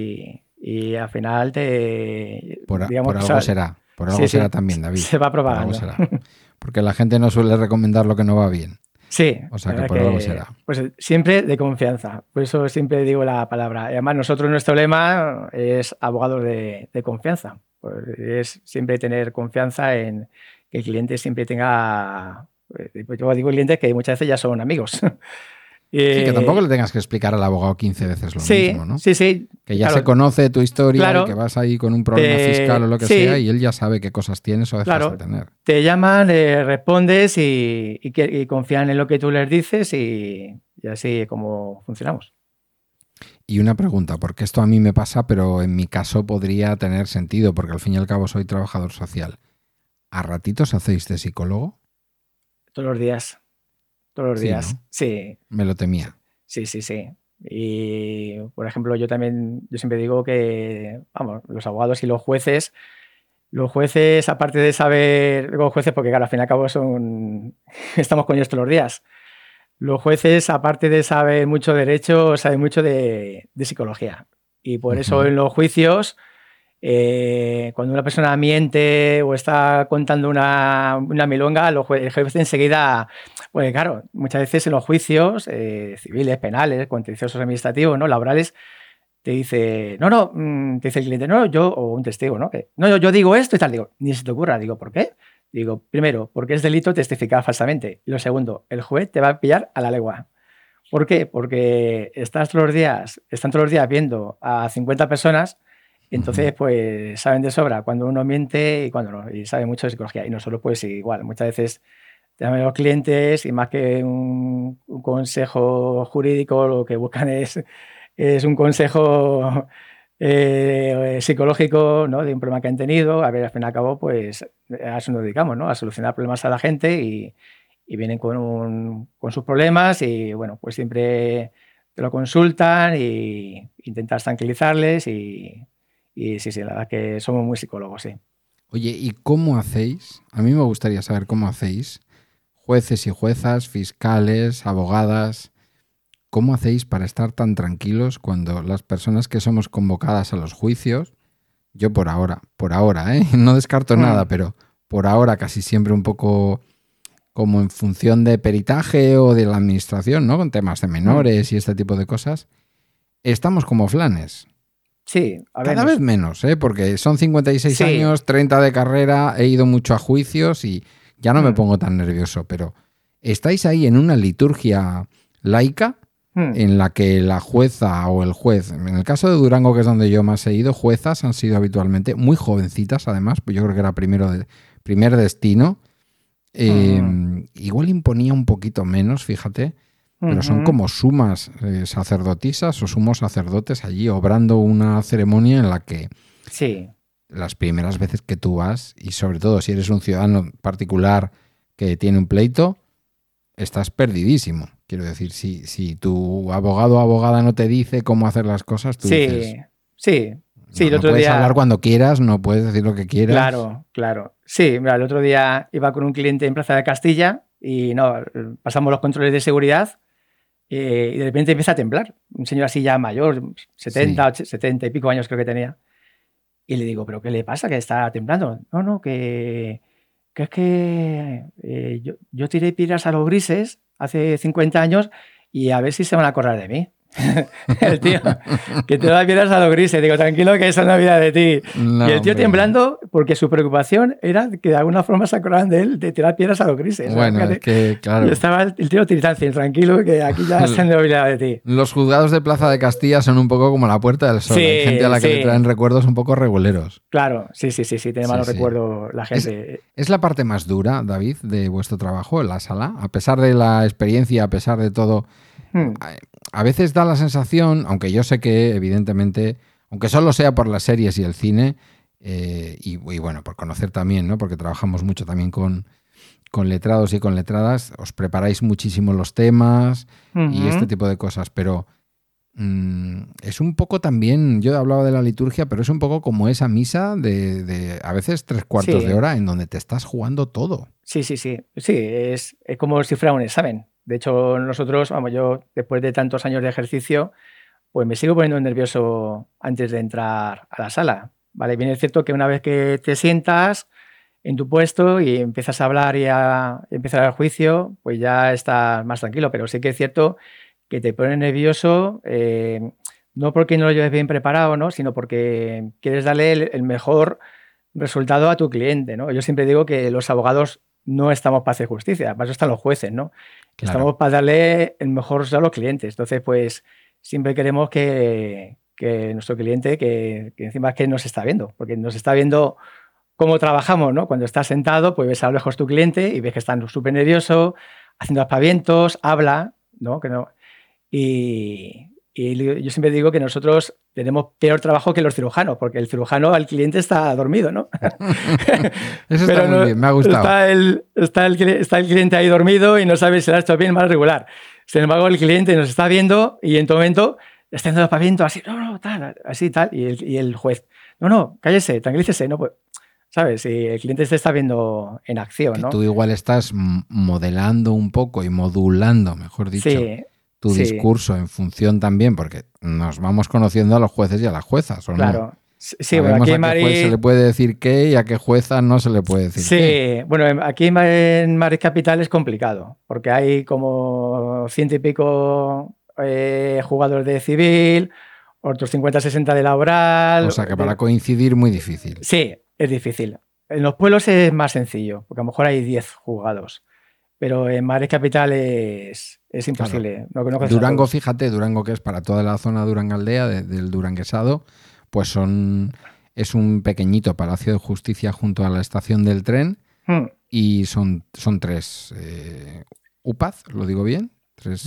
y al final digamos, Por algo será. Por algo será también, David. Se va Por algo propagando. será. Porque la gente no suele recomendar lo que no va bien. Sí, O sea que por algo será. Pues siempre de confianza, por eso siempre digo la palabra. Y además nosotros nuestro lema es abogados de confianza. Pues es siempre tener confianza en que el cliente siempre tenga... Pues yo digo clientes que muchas veces ya son amigos. Sí, que tampoco le tengas que explicar al abogado 15 veces lo mismo, ¿no? Sí. Que ya claro, se conoce tu historia claro, y que vas ahí con un problema fiscal o lo que sea y él ya sabe qué cosas tienes o dejas de tener. Te llaman, respondes y confían en lo que tú les dices y así es como funcionamos. Y una pregunta, porque esto a mí me pasa, pero en mi caso podría tener sentido, porque al fin y al cabo soy trabajador social. ¿A ratitos hacéis de psicólogo? Todos los días. Todos los días, ¿no? Sí. Me lo temía. Sí. Y, por ejemplo, yo siempre digo que, vamos, los abogados y los jueces, aparte de saber, digo jueces porque, claro, al fin y al cabo estamos con ellos todos los días. Los jueces, aparte de saber mucho derecho, saben mucho de psicología. Y por eso en los juicios, cuando una persona miente o está contando una milonga, el juez enseguida, pues claro, muchas veces en los juicios civiles, penales, contenciosos administrativos, ¿no? Laborales, te dice, te dice el cliente, o un testigo, ¿no? Yo digo esto y tal, digo, ni se te ocurra, digo, ¿por qué? Digo, primero, porque es delito testificar falsamente. Y lo segundo, el juez te va a pillar a la legua. ¿Por qué? Porque están todos los días viendo a 50 personas. Entonces, pues saben de sobra cuando uno miente y cuando no, y saben mucho de psicología. Y nosotros, pues igual, muchas veces tenemos los clientes y más que un consejo jurídico, lo que buscan es un consejo psicológico, ¿no? De un problema que han tenido. A ver, al fin y al cabo, pues a eso nos dedicamos, ¿no? A solucionar problemas a la gente y vienen con sus problemas y, bueno, pues siempre te lo consultan y intentas tranquilizarles y sí, la verdad que somos muy psicólogos, sí. Oye, ¿y cómo hacéis? A mí me gustaría saber cómo hacéis, jueces y juezas, fiscales, abogadas, ¿cómo hacéis para estar tan tranquilos cuando las personas que somos convocadas a los juicios, yo por ahora, no descarto nada, pero por ahora casi siempre un poco como en función de peritaje o de la administración, ¿no? Con temas de menores y este tipo de cosas, estamos como flanes. Sí, cada vez menos, porque son 56 años, 30 de carrera, he ido mucho a juicios y ya no me pongo tan nervioso, pero estáis ahí en una liturgia laica en la que la jueza o el juez, en el caso de Durango, que es donde yo más he ido, juezas han sido habitualmente muy jovencitas, además, pues yo creo que era primer destino. Igual imponía un poquito menos, fíjate, pero son como sumas sacerdotisas o sumos sacerdotes allí obrando una ceremonia en la que las primeras veces que tú vas, y sobre todo si eres un ciudadano particular que tiene un pleito, estás perdidísimo. Quiero decir, si tu abogado o abogada no te dice cómo hacer las cosas, tú dices... Sí, el otro puedes día... hablar cuando quieras, no puedes decir lo que quieras. Claro. Sí, mira, el otro día iba con un cliente en Plaza de Castilla y pasamos los controles de seguridad y de repente empieza a temblar. Un señor así ya mayor, 70 y pico años creo que tenía. Y le digo, ¿pero qué le pasa? Que está temblando. No, que es que yo tiré piedras a los grises hace 50 años y a ver si se van a acordar de mí. El tío, que te da piedras a los grises. Digo, tranquilo, que esa no vida de ti. No, y el tío hombre. temblando porque su preocupación era que de alguna forma se acordaban de él de tirar piedras a los grises. Bueno, Fíjate. es que, claro. Y estaba el tío tiritando, tranquilo, que aquí ya se han olvidado de ti. Los juzgados de Plaza de Castilla son un poco como la Puerta del Sol. Sí, Hay gente a la que sí. le traen recuerdos un poco reguleros. Claro, sí, tiene malos Sí. recuerdos la gente. ¿Es la parte más dura, David, de vuestro trabajo, la sala? A pesar de la experiencia, a pesar de todo, a veces da la sensación, aunque yo sé que evidentemente, aunque solo sea por las series y el cine, y bueno, por conocer también, ¿no? Porque trabajamos mucho también con letrados y con letradas, os preparáis muchísimo los temas y este tipo de cosas, pero es un poco también, yo hablaba de la liturgia, pero es un poco como esa misa de a veces 3/4 de hora en donde te estás jugando todo. Sí, es como si fuera un examen. De hecho, nosotros, vamos, yo después de tantos años de ejercicio, pues me sigo poniendo nervioso antes de entrar a la sala. Vale, bien es cierto que una vez que te sientas en tu puesto y empiezas a hablar y a empezar el juicio, pues ya estás más tranquilo, pero sí que es cierto que te pone nervioso, no porque no lo lleves bien preparado, ¿no? Sino porque quieres darle el mejor resultado a tu cliente, ¿no? Yo siempre digo que los abogados no estamos para hacer justicia, para eso están los jueces, ¿no? Claro. Estamos para darle el mejor resultado a los clientes. Entonces, pues siempre queremos que nuestro cliente, que encima es que nos está viendo, porque nos está viendo cómo trabajamos, ¿no? Cuando estás sentado, pues ves a lo lejos tu cliente y ves que está súper nervioso, haciendo aspavientos, habla, ¿no? Y yo siempre digo que nosotros tenemos peor trabajo que los cirujanos, porque el cirujano al cliente está dormido, ¿no? Eso está muy bien, me ha gustado. Está el cliente ahí dormido y no sabe si lo ha hecho bien, mal, regular. Sin embargo, el cliente nos está viendo y en todo momento está haciendo aspavientos así, no, tal, así, tal. Y el juez, no, cállese, tranquilícese, no, pues, ¿sabes? Si el cliente te está viendo en acción, ¿no? Que tú igual estás modelando un poco y modulando, mejor dicho, tu discurso en función también, porque nos vamos conociendo a los jueces y a las juezas, ¿o claro. no? Sí, bueno, aquí a qué juez se le puede decir qué y a qué jueza no se le puede decir qué. Sí, bueno, aquí en Madrid Capital es complicado, porque hay como 100 y pico jugadores de civil, otros 50, 60 de laboral. O sea que para coincidir muy difícil. Sí, es difícil. En los pueblos es más sencillo, porque a lo mejor hay 10 juzgados, pero en Madrid Capital es imposible. Claro. No Durango, fíjate, Durango, que es para toda la zona Durangaldea, del Duranguesado, pues es un pequeñito palacio de justicia junto a la estación del tren y son 3 UPAZ, ¿lo digo bien? 3,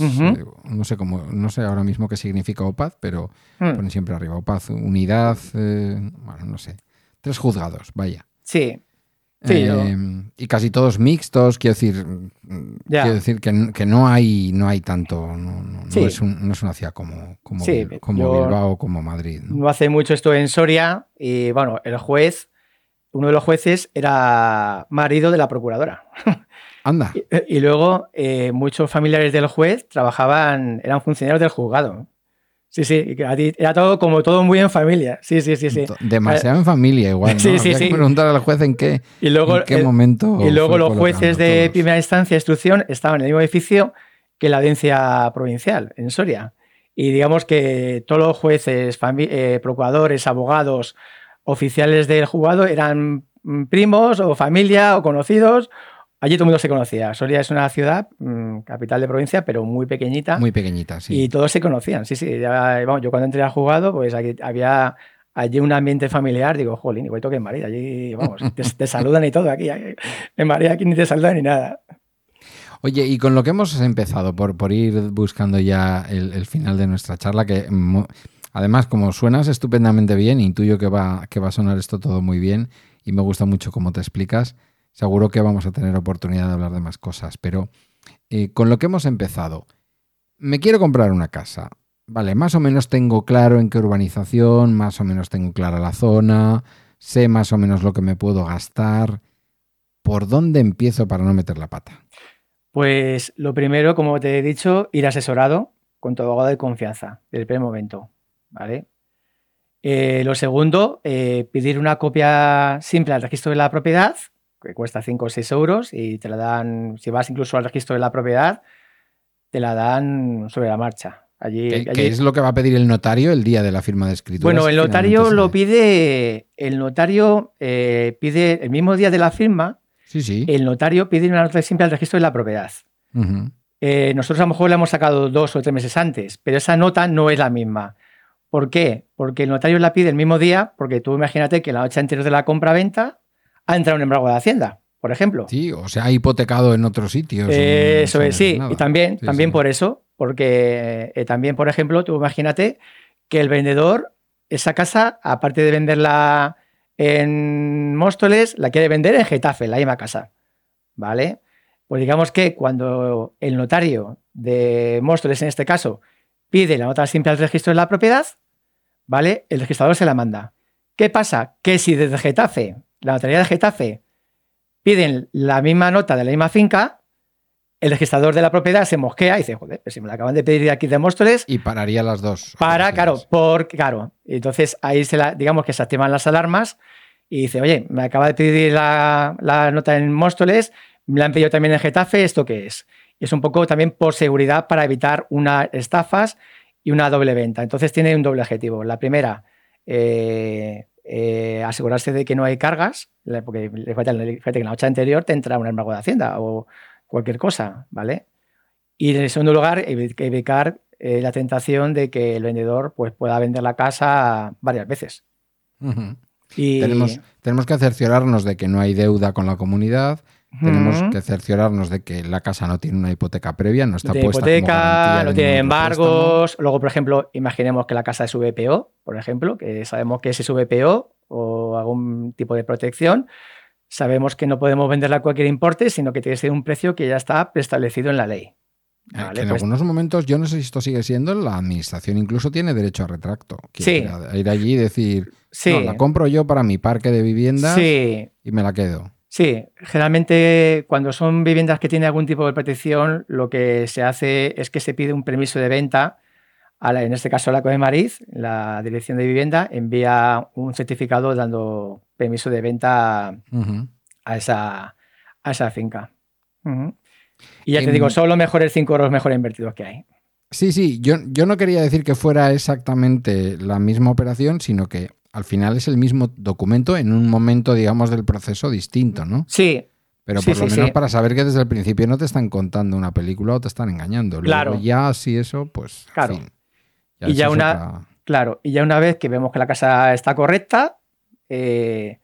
no sé ahora mismo qué significa UPAZ, pero ponen siempre arriba UPAZ, unidad, bueno, no sé. 3 juzgados, vaya. Sí. Y casi todos mixtos, quiero decir que no hay tanto, no es una ciudad como Bilbao o como Madrid. No hace mucho estuve en Soria y bueno, uno de los jueces era marido de la procuradora. Anda. Y luego muchos familiares del juez eran funcionarios del juzgado. Sí, era todo muy en familia. Sí. Demasiado en familia igual, ¿no? Habría que preguntar al juez en qué momento. Y luego los jueces de primera instancia de instrucción estaban en el mismo edificio que la audiencia provincial, en Soria. Y digamos que todos los jueces, procuradores, abogados, oficiales del juzgado eran primos o familia o conocidos. Allí todo el mundo se conocía. Soria es una ciudad, capital de provincia, pero muy pequeñita. Muy pequeñita, sí. Y todos se conocían, sí. Yo cuando entré al juzgado, pues había allí un ambiente familiar. Digo, jolín, igual que en Madrid. Allí, vamos, te saludan y todo. Aquí en Madrid aquí ni te saludan ni nada. Oye, y con lo que hemos empezado, por ir buscando ya el final de nuestra charla, que además como suenas estupendamente bien, intuyo que va a sonar esto todo muy bien y me gusta mucho cómo te explicas. Seguro que vamos a tener oportunidad de hablar de más cosas, pero con lo que hemos empezado, me quiero comprar una casa. Vale, más o menos tengo claro en qué urbanización, más o menos tengo clara la zona, sé más o menos lo que me puedo gastar. ¿Por dónde empiezo para no meter la pata? Pues lo primero, como te he dicho, ir asesorado con tu abogado de confianza desde el primer momento, ¿vale? Lo segundo, pedir una copia simple al registro de la propiedad, que cuesta 5 o 6 euros y te la dan, si vas incluso al registro de la propiedad, te la dan sobre la marcha, ¿Qué es lo que va a pedir el notario el día de la firma de escritura? Bueno, el notario pide el mismo día de la firma. Sí. El notario pide una nota simple al registro de la propiedad. Uh-huh. Nosotros a lo mejor la hemos sacado 2 o 3 meses antes, pero esa nota no es la misma. ¿Por qué? Porque el notario la pide el mismo día, porque tú imagínate que la noche anterior de la compra-venta ha entrado un embargo de Hacienda, por ejemplo. Sí, o sea, ha hipotecado en otros sitios. Eso es, sí. Nada. Y también por eso, porque también, por ejemplo, tú imagínate que el vendedor, esa casa, aparte de venderla en Móstoles, la quiere vender en Getafe, la misma casa. ¿Vale? Pues digamos que cuando el notario de Móstoles, en este caso, pide la nota simple al registro de la propiedad, ¿vale? El registrador se la manda. ¿Qué pasa? Que si desde Getafe, la notaría de Getafe, piden la misma nota de la misma finca, el registrador de la propiedad se mosquea y dice, joder, pues si me la acaban de pedir aquí de Móstoles. Y pararía las dos. Claro. Entonces ahí digamos que se activan las alarmas y dice, oye, me acaba de pedir la nota en Móstoles, me la han pedido también en Getafe, ¿esto qué es? Y es un poco también por seguridad para evitar unas estafas y una doble venta. Entonces tiene un doble objetivo. La primera, asegurarse de que no hay cargas, porque fíjate que en la noche anterior te entra un embargo de Hacienda o cualquier cosa, ¿vale? Y en segundo lugar, evitar la tentación de que el vendedor pues, pueda vender la casa varias veces. Uh-huh. Y tenemos que cerciorarnos de que no hay deuda con la comunidad. Tenemos que cerciorarnos de que la casa no tiene una hipoteca previa, no está puesta como garantía, no tiene embargos. Luego, por ejemplo, imaginemos que la casa es VPO, por ejemplo, que sabemos que es VPO o algún tipo de protección. Sabemos que no podemos venderla a cualquier importe, sino que tiene que ser un precio que ya está preestablecido en la ley. ¿Vale? Que en algunos momentos, yo no sé si esto sigue siendo, la administración incluso tiene derecho a retracto. A ir allí y decir, no, la compro yo para mi parque de viviendas y me la quedo. Sí, generalmente cuando son viviendas que tienen algún tipo de protección, lo que se hace es que se pide un permiso de venta, en este caso la Coemariz, la Dirección de Vivienda, envía un certificado dando permiso de venta a esa finca. Uh-huh. Y ya te digo, son los mejores 5 euros mejor invertidos que hay. Sí, yo no quería decir que fuera exactamente la misma operación, sino que al final es el mismo documento en un momento, digamos, del proceso distinto, ¿no? Sí. Pero por lo menos para saber que desde el principio no te están contando una película o te están engañando. Claro. Luego ya si eso, pues... Claro. En fin, y ya una vez que vemos que la casa está correcta, pues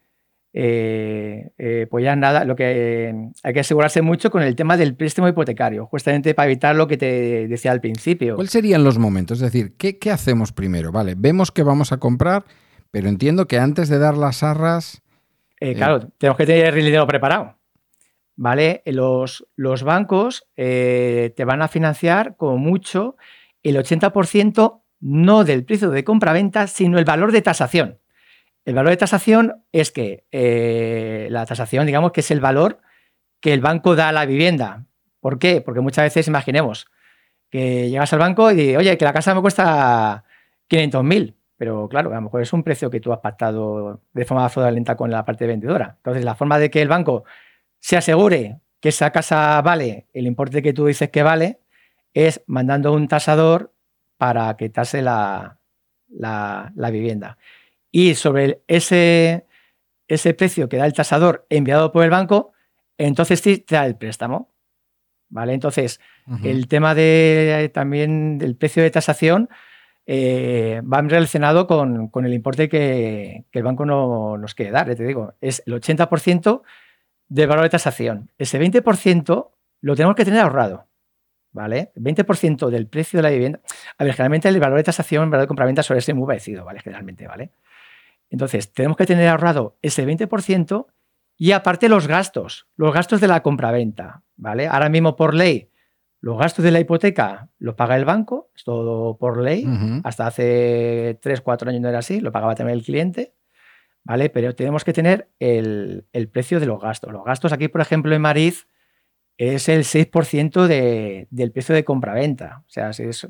ya nada, lo que hay que asegurarse mucho con el tema del préstamo hipotecario, justamente para evitar lo que te decía al principio. ¿Cuáles serían los momentos? Es decir, ¿qué hacemos primero? Vale, vemos que vamos a comprar, pero entiendo que antes de dar las arras... Claro, tenemos que tener el dinero preparado. ¿Vale? Los bancos te van a financiar como mucho el 80% no del precio de compraventa, sino el valor de tasación. El valor de tasación es que la tasación, digamos, que es el valor que el banco da a la vivienda. ¿Por qué? Porque muchas veces imaginemos que llegas al banco y dices, oye, que la casa me cuesta 500.000, pero claro, a lo mejor es un precio que tú has pactado de forma fraudulenta con la parte vendedora. Entonces, la forma de que el banco se asegure que esa casa vale el importe que tú dices que vale es mandando un tasador para que tase la vivienda. Y sobre ese precio que da el tasador enviado por el banco, entonces sí te da el préstamo. ¿Vale? Entonces, el tema también del precio de tasación va relacionado con el importe que el banco nos quiere dar. Te digo, es el 80% del valor de tasación. Ese 20% lo tenemos que tener ahorrado. ¿Vale? El 20% del precio de la vivienda. A ver, generalmente el valor de tasación, el valor de compraventa suele ser muy parecido, ¿vale? Generalmente, ¿vale? Entonces, tenemos que tener ahorrado ese 20% y aparte los gastos de la compraventa, ¿vale? Ahora mismo por ley, los gastos de la hipoteca los paga el banco, es todo por ley. Hasta hace 3-4 años no era así, lo pagaba también el cliente, ¿vale? Pero tenemos que tener el precio de los gastos. Los gastos aquí, por ejemplo, en Mariz, es el 6% del precio de compraventa. O sea, si es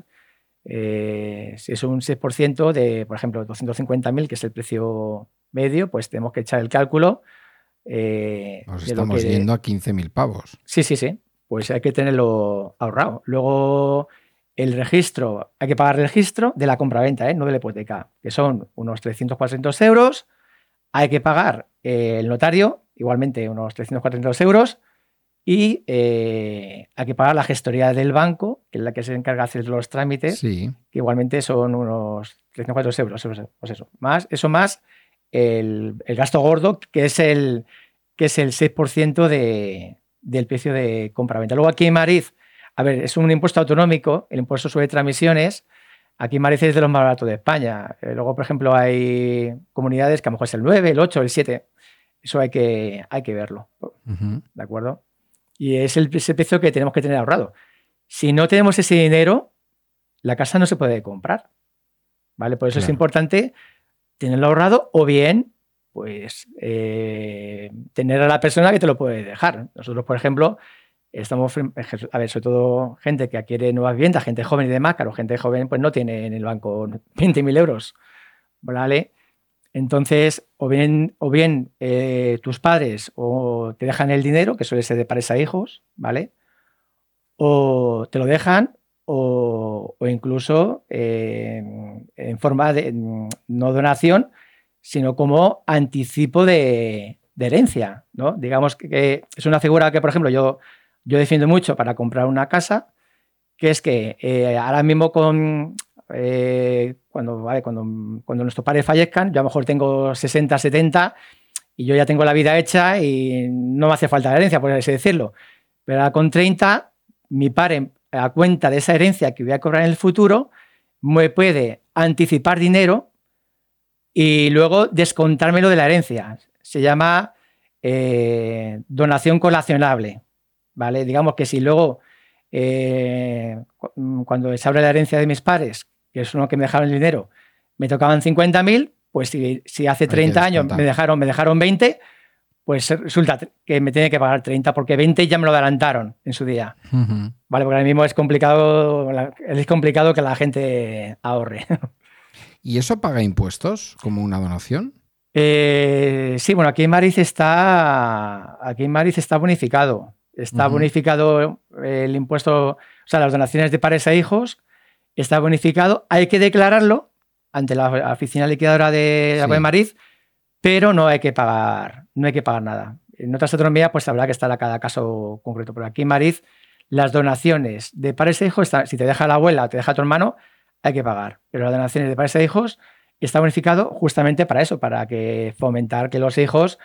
un 6% de, por ejemplo, 250.000, que es el precio medio, pues tenemos que echar el cálculo. Nos estamos yendo a 15.000 pavos. Sí. Pues hay que tenerlo ahorrado. Luego, el registro, hay que pagar el registro de la compraventa, no de la hipoteca, que son unos 300-400 euros. Hay que pagar el notario, igualmente unos 300-400 euros. Y hay que pagar la gestoría del banco, que es la que se encarga de hacer los trámites, Sí. que igualmente son unos 300-400 euros. Pues eso, más el gasto gordo, que es el 6% del precio de compraventa. Luego aquí en Madrid, a ver, es un impuesto autonómico, el impuesto sobre transmisiones. Aquí en Madrid es de los más baratos de España. Luego, por ejemplo, hay comunidades que a lo mejor es el 9, el 8, el 7. Eso hay que verlo. Uh-huh. ¿De acuerdo? Y es ese precio que tenemos que tener ahorrado. Si no tenemos ese dinero, la casa no se puede comprar. ¿Vale? Por eso es importante tenerlo ahorrado o bien, pues, tener a la persona que te lo puede dejar. Nosotros, por ejemplo, estamos, a ver, sobre todo gente que adquiere nuevas viviendas, gente joven y demás, claro, gente joven pues no tiene en el banco 20.000 euros, ¿vale? Entonces, o bien tus padres o te dejan el dinero, que suele ser de padres a hijos, ¿vale? O te lo dejan o incluso en forma de no donación, sino como anticipo de herencia, ¿no? Digamos que es una figura que, por ejemplo, yo defiendo mucho para comprar una casa, que es que ahora mismo cuando nuestros padres fallezcan, yo a lo mejor tengo 60, 70 y yo ya tengo la vida hecha y no me hace falta la herencia, por así decirlo. Pero ahora con 30, mi padre, a cuenta de esa herencia que voy a cobrar en el futuro, me puede anticipar dinero y luego descontármelo de la herencia. Se llama donación colacionable, ¿vale? Digamos que si luego, cuando se abre la herencia de mis padres, que es uno que me dejaron el dinero, me tocaban 50.000, pues si hace 30 años me dejaron 20, pues resulta que me tiene que pagar 30 porque 20 ya me lo adelantaron en su día. Uh-huh. Vale, porque ahora mismo es complicado que la gente ahorre. ¿Y eso paga impuestos como una donación? Sí, bueno, aquí en Madrid está bonificado. Está bonificado el impuesto, o sea, las donaciones de padres a hijos, está bonificado. Hay que declararlo ante la oficina liquidadora de Madrid, pero no hay que pagar nada. En otras autonomías, pues habrá que estar a cada caso concreto. Pero aquí en Madrid, las donaciones de padres a hijos, si te deja la abuela o te deja tu hermano, hay que pagar. Pero las donaciones de padres a hijos está bonificado justamente para eso, para que fomentar que los hijos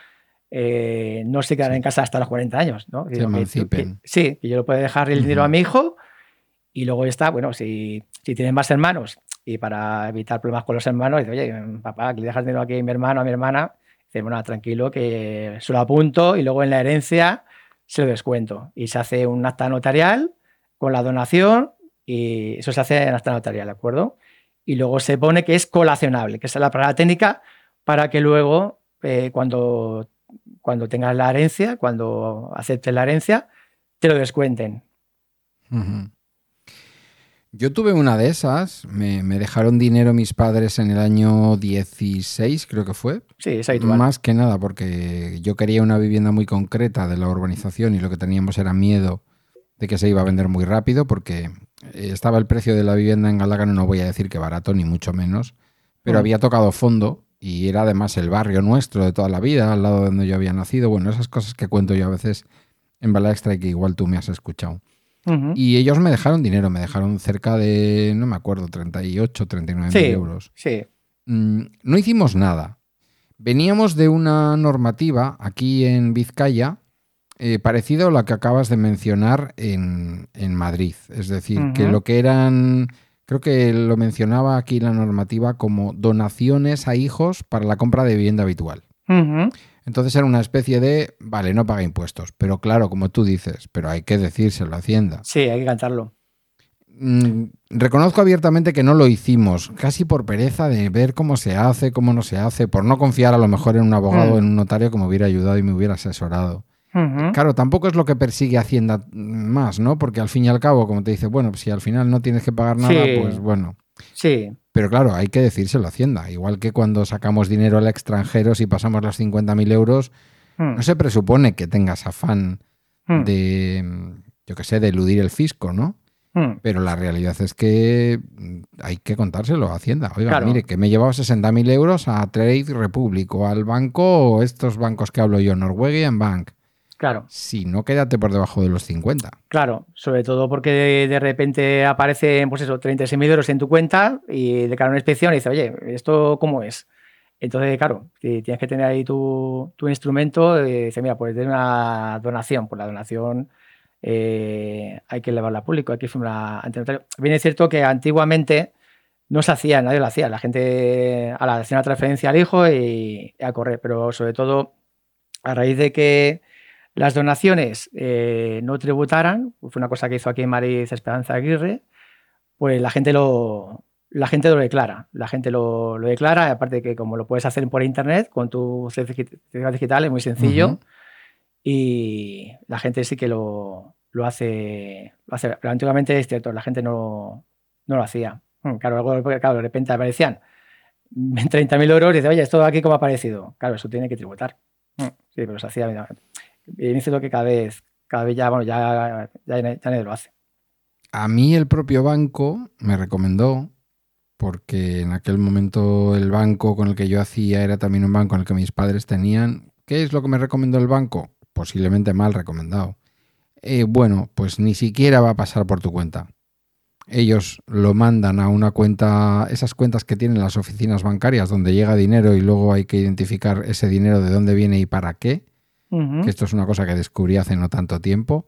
no se quedan en casa hasta los 40 años, ¿no? Se emancipen. Que yo le puedo dejar el dinero a mi hijo y luego está, bueno, si tienen más hermanos y para evitar problemas con los hermanos, dice, oye, papá, que le dejas dinero aquí a mi hermano, a mi hermana, dice, bueno, tranquilo, que se lo apunto y luego en la herencia se lo descuento. Y se hace un acta notarial con la donación y eso se hace en acta notarial, ¿de acuerdo? Y luego se pone que es colacionable, que esa es la palabra técnica, para que luego, cuando tengas la herencia, cuando aceptes la herencia, te lo descuenten. Uh-huh. Yo tuve una de esas, me dejaron dinero mis padres en el año 16, creo que fue. Sí, es habitual. Más que nada porque yo quería una vivienda muy concreta de la urbanización y lo que teníamos era miedo de que se iba a vender muy rápido porque estaba el precio de la vivienda en Galdácano, no voy a decir que barato, ni mucho menos, pero había tocado fondo y era además el barrio nuestro de toda la vida, al lado de donde yo había nacido. Bueno, esas cosas que cuento yo a veces en Bala Extra y que igual tú me has escuchado. Uh-huh. Y ellos me dejaron dinero, me dejaron cerca de, no me acuerdo, 38, 39 mil euros. Sí. No hicimos nada. Veníamos de una normativa aquí en Vizcaya parecida a la que acabas de mencionar en Madrid. Es decir, que lo que eran, creo que lo mencionaba aquí la normativa como donaciones a hijos para la compra de vivienda habitual. Uh-huh. Entonces era una especie de, vale, no paga impuestos, pero claro, como tú dices, pero hay que decírselo a Hacienda. Sí, hay que cantarlo. Reconozco abiertamente que no lo hicimos, casi por pereza de ver cómo se hace, cómo no se hace, por no confiar a lo mejor en un abogado o en un notario que me hubiera ayudado y me hubiera asesorado. Uh-huh. Claro, tampoco es lo que persigue Hacienda más, ¿no? Porque al fin y al cabo, como te dice, bueno, si al final no tienes que pagar nada, pues bueno. Sí. Pero claro, hay que decírselo a Hacienda. Igual que cuando sacamos dinero al extranjero, si pasamos los 50.000 euros, no se presupone que tengas afán de, yo qué sé, de eludir el fisco, ¿no? Pero la realidad es que hay que contárselo a Hacienda. Oiga, Claro. mire, que me he llevado 60.000 euros a Trade Republic o al banco, o estos bancos que hablo yo, Norwegian Bank. Claro. Si no, quédate por debajo de los 50. Claro, sobre todo porque de repente aparecen, pues eso, 36.000 euros en tu cuenta y de cara a una inspección y dice, oye, ¿esto cómo es? Entonces, claro, tienes que tener ahí tu instrumento y dice, mira, pues de una donación, pues la donación hay que elevarla a público, hay que firmarla ante notario. Bien es cierto que antiguamente no se hacía, nadie lo hacía, la gente hacía una transferencia al hijo y a correr, pero sobre todo a raíz de que las donaciones no tributaran, fue una cosa que hizo aquí en Madrid Esperanza Aguirre, pues la gente lo declara. La gente lo declara, y aparte que como lo puedes hacer por internet, con tu certificado digital, es muy sencillo. Y la gente sí que lo hace. Pero antiguamente es cierto, la gente no lo hacía. Claro, luego claro, de repente aparecían 30.000 euros y dice, oye, ¿esto aquí cómo ha aparecido? Claro, eso tiene que tributar. Sí, pero se hacía. Y me siento que cada vez ya, bueno, ya nadie lo hace. A mí el propio banco me recomendó, porque en aquel momento el banco con el que yo hacía era también un banco en el que mis padres tenían. ¿Qué es lo que me recomendó el banco? Posiblemente mal recomendado. Bueno, pues ni siquiera va a pasar por tu cuenta. Ellos lo mandan a una cuenta, esas cuentas que tienen las oficinas bancarias donde llega dinero y luego hay que identificar ese dinero de dónde viene y para qué. Que esto es una cosa que descubrí hace no tanto tiempo.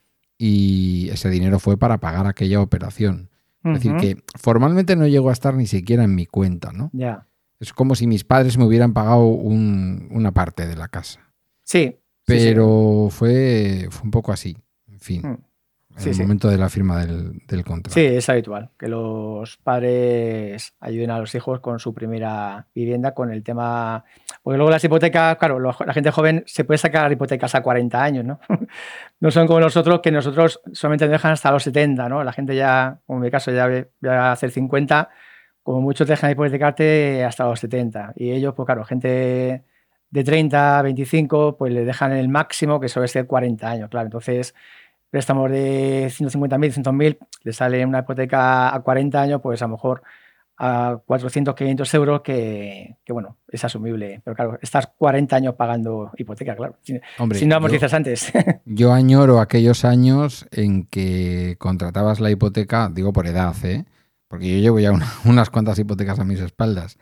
Y ese dinero fue para pagar aquella operación. Es decir, que formalmente no llegó a estar ni siquiera en mi cuenta, ¿no? Ya. Es como si mis padres me hubieran pagado una parte de la casa. Sí. Pero sí. Fue un poco así, en fin, en el momento de la firma del contrato. Sí, es habitual que los padres ayuden a los hijos con su primera vivienda, con el tema... Porque luego las hipotecas, claro, la gente joven se puede sacar hipotecas a 40 años, ¿no? No son como nosotros, que nosotros solamente nos dejan hasta los 70, ¿no? La gente ya, como en mi caso, ya voy a hacer 50, como muchos te dejan hipotecarte hasta los 70. Y ellos, pues claro, gente de 30, 25, pues le dejan el máximo, que suele ser 40 años, claro. Entonces, préstamos de 150.000, 200.000, le sale una hipoteca a 40 años, pues a lo mejor a 400, 500 euros, que bueno, es asumible. Pero claro, estás 40 años pagando hipoteca, claro. Hombre, si no amortizas antes. Yo añoro aquellos años en que contratabas la hipoteca, digo por edad, porque yo llevo ya unas cuantas hipotecas a mis espaldas.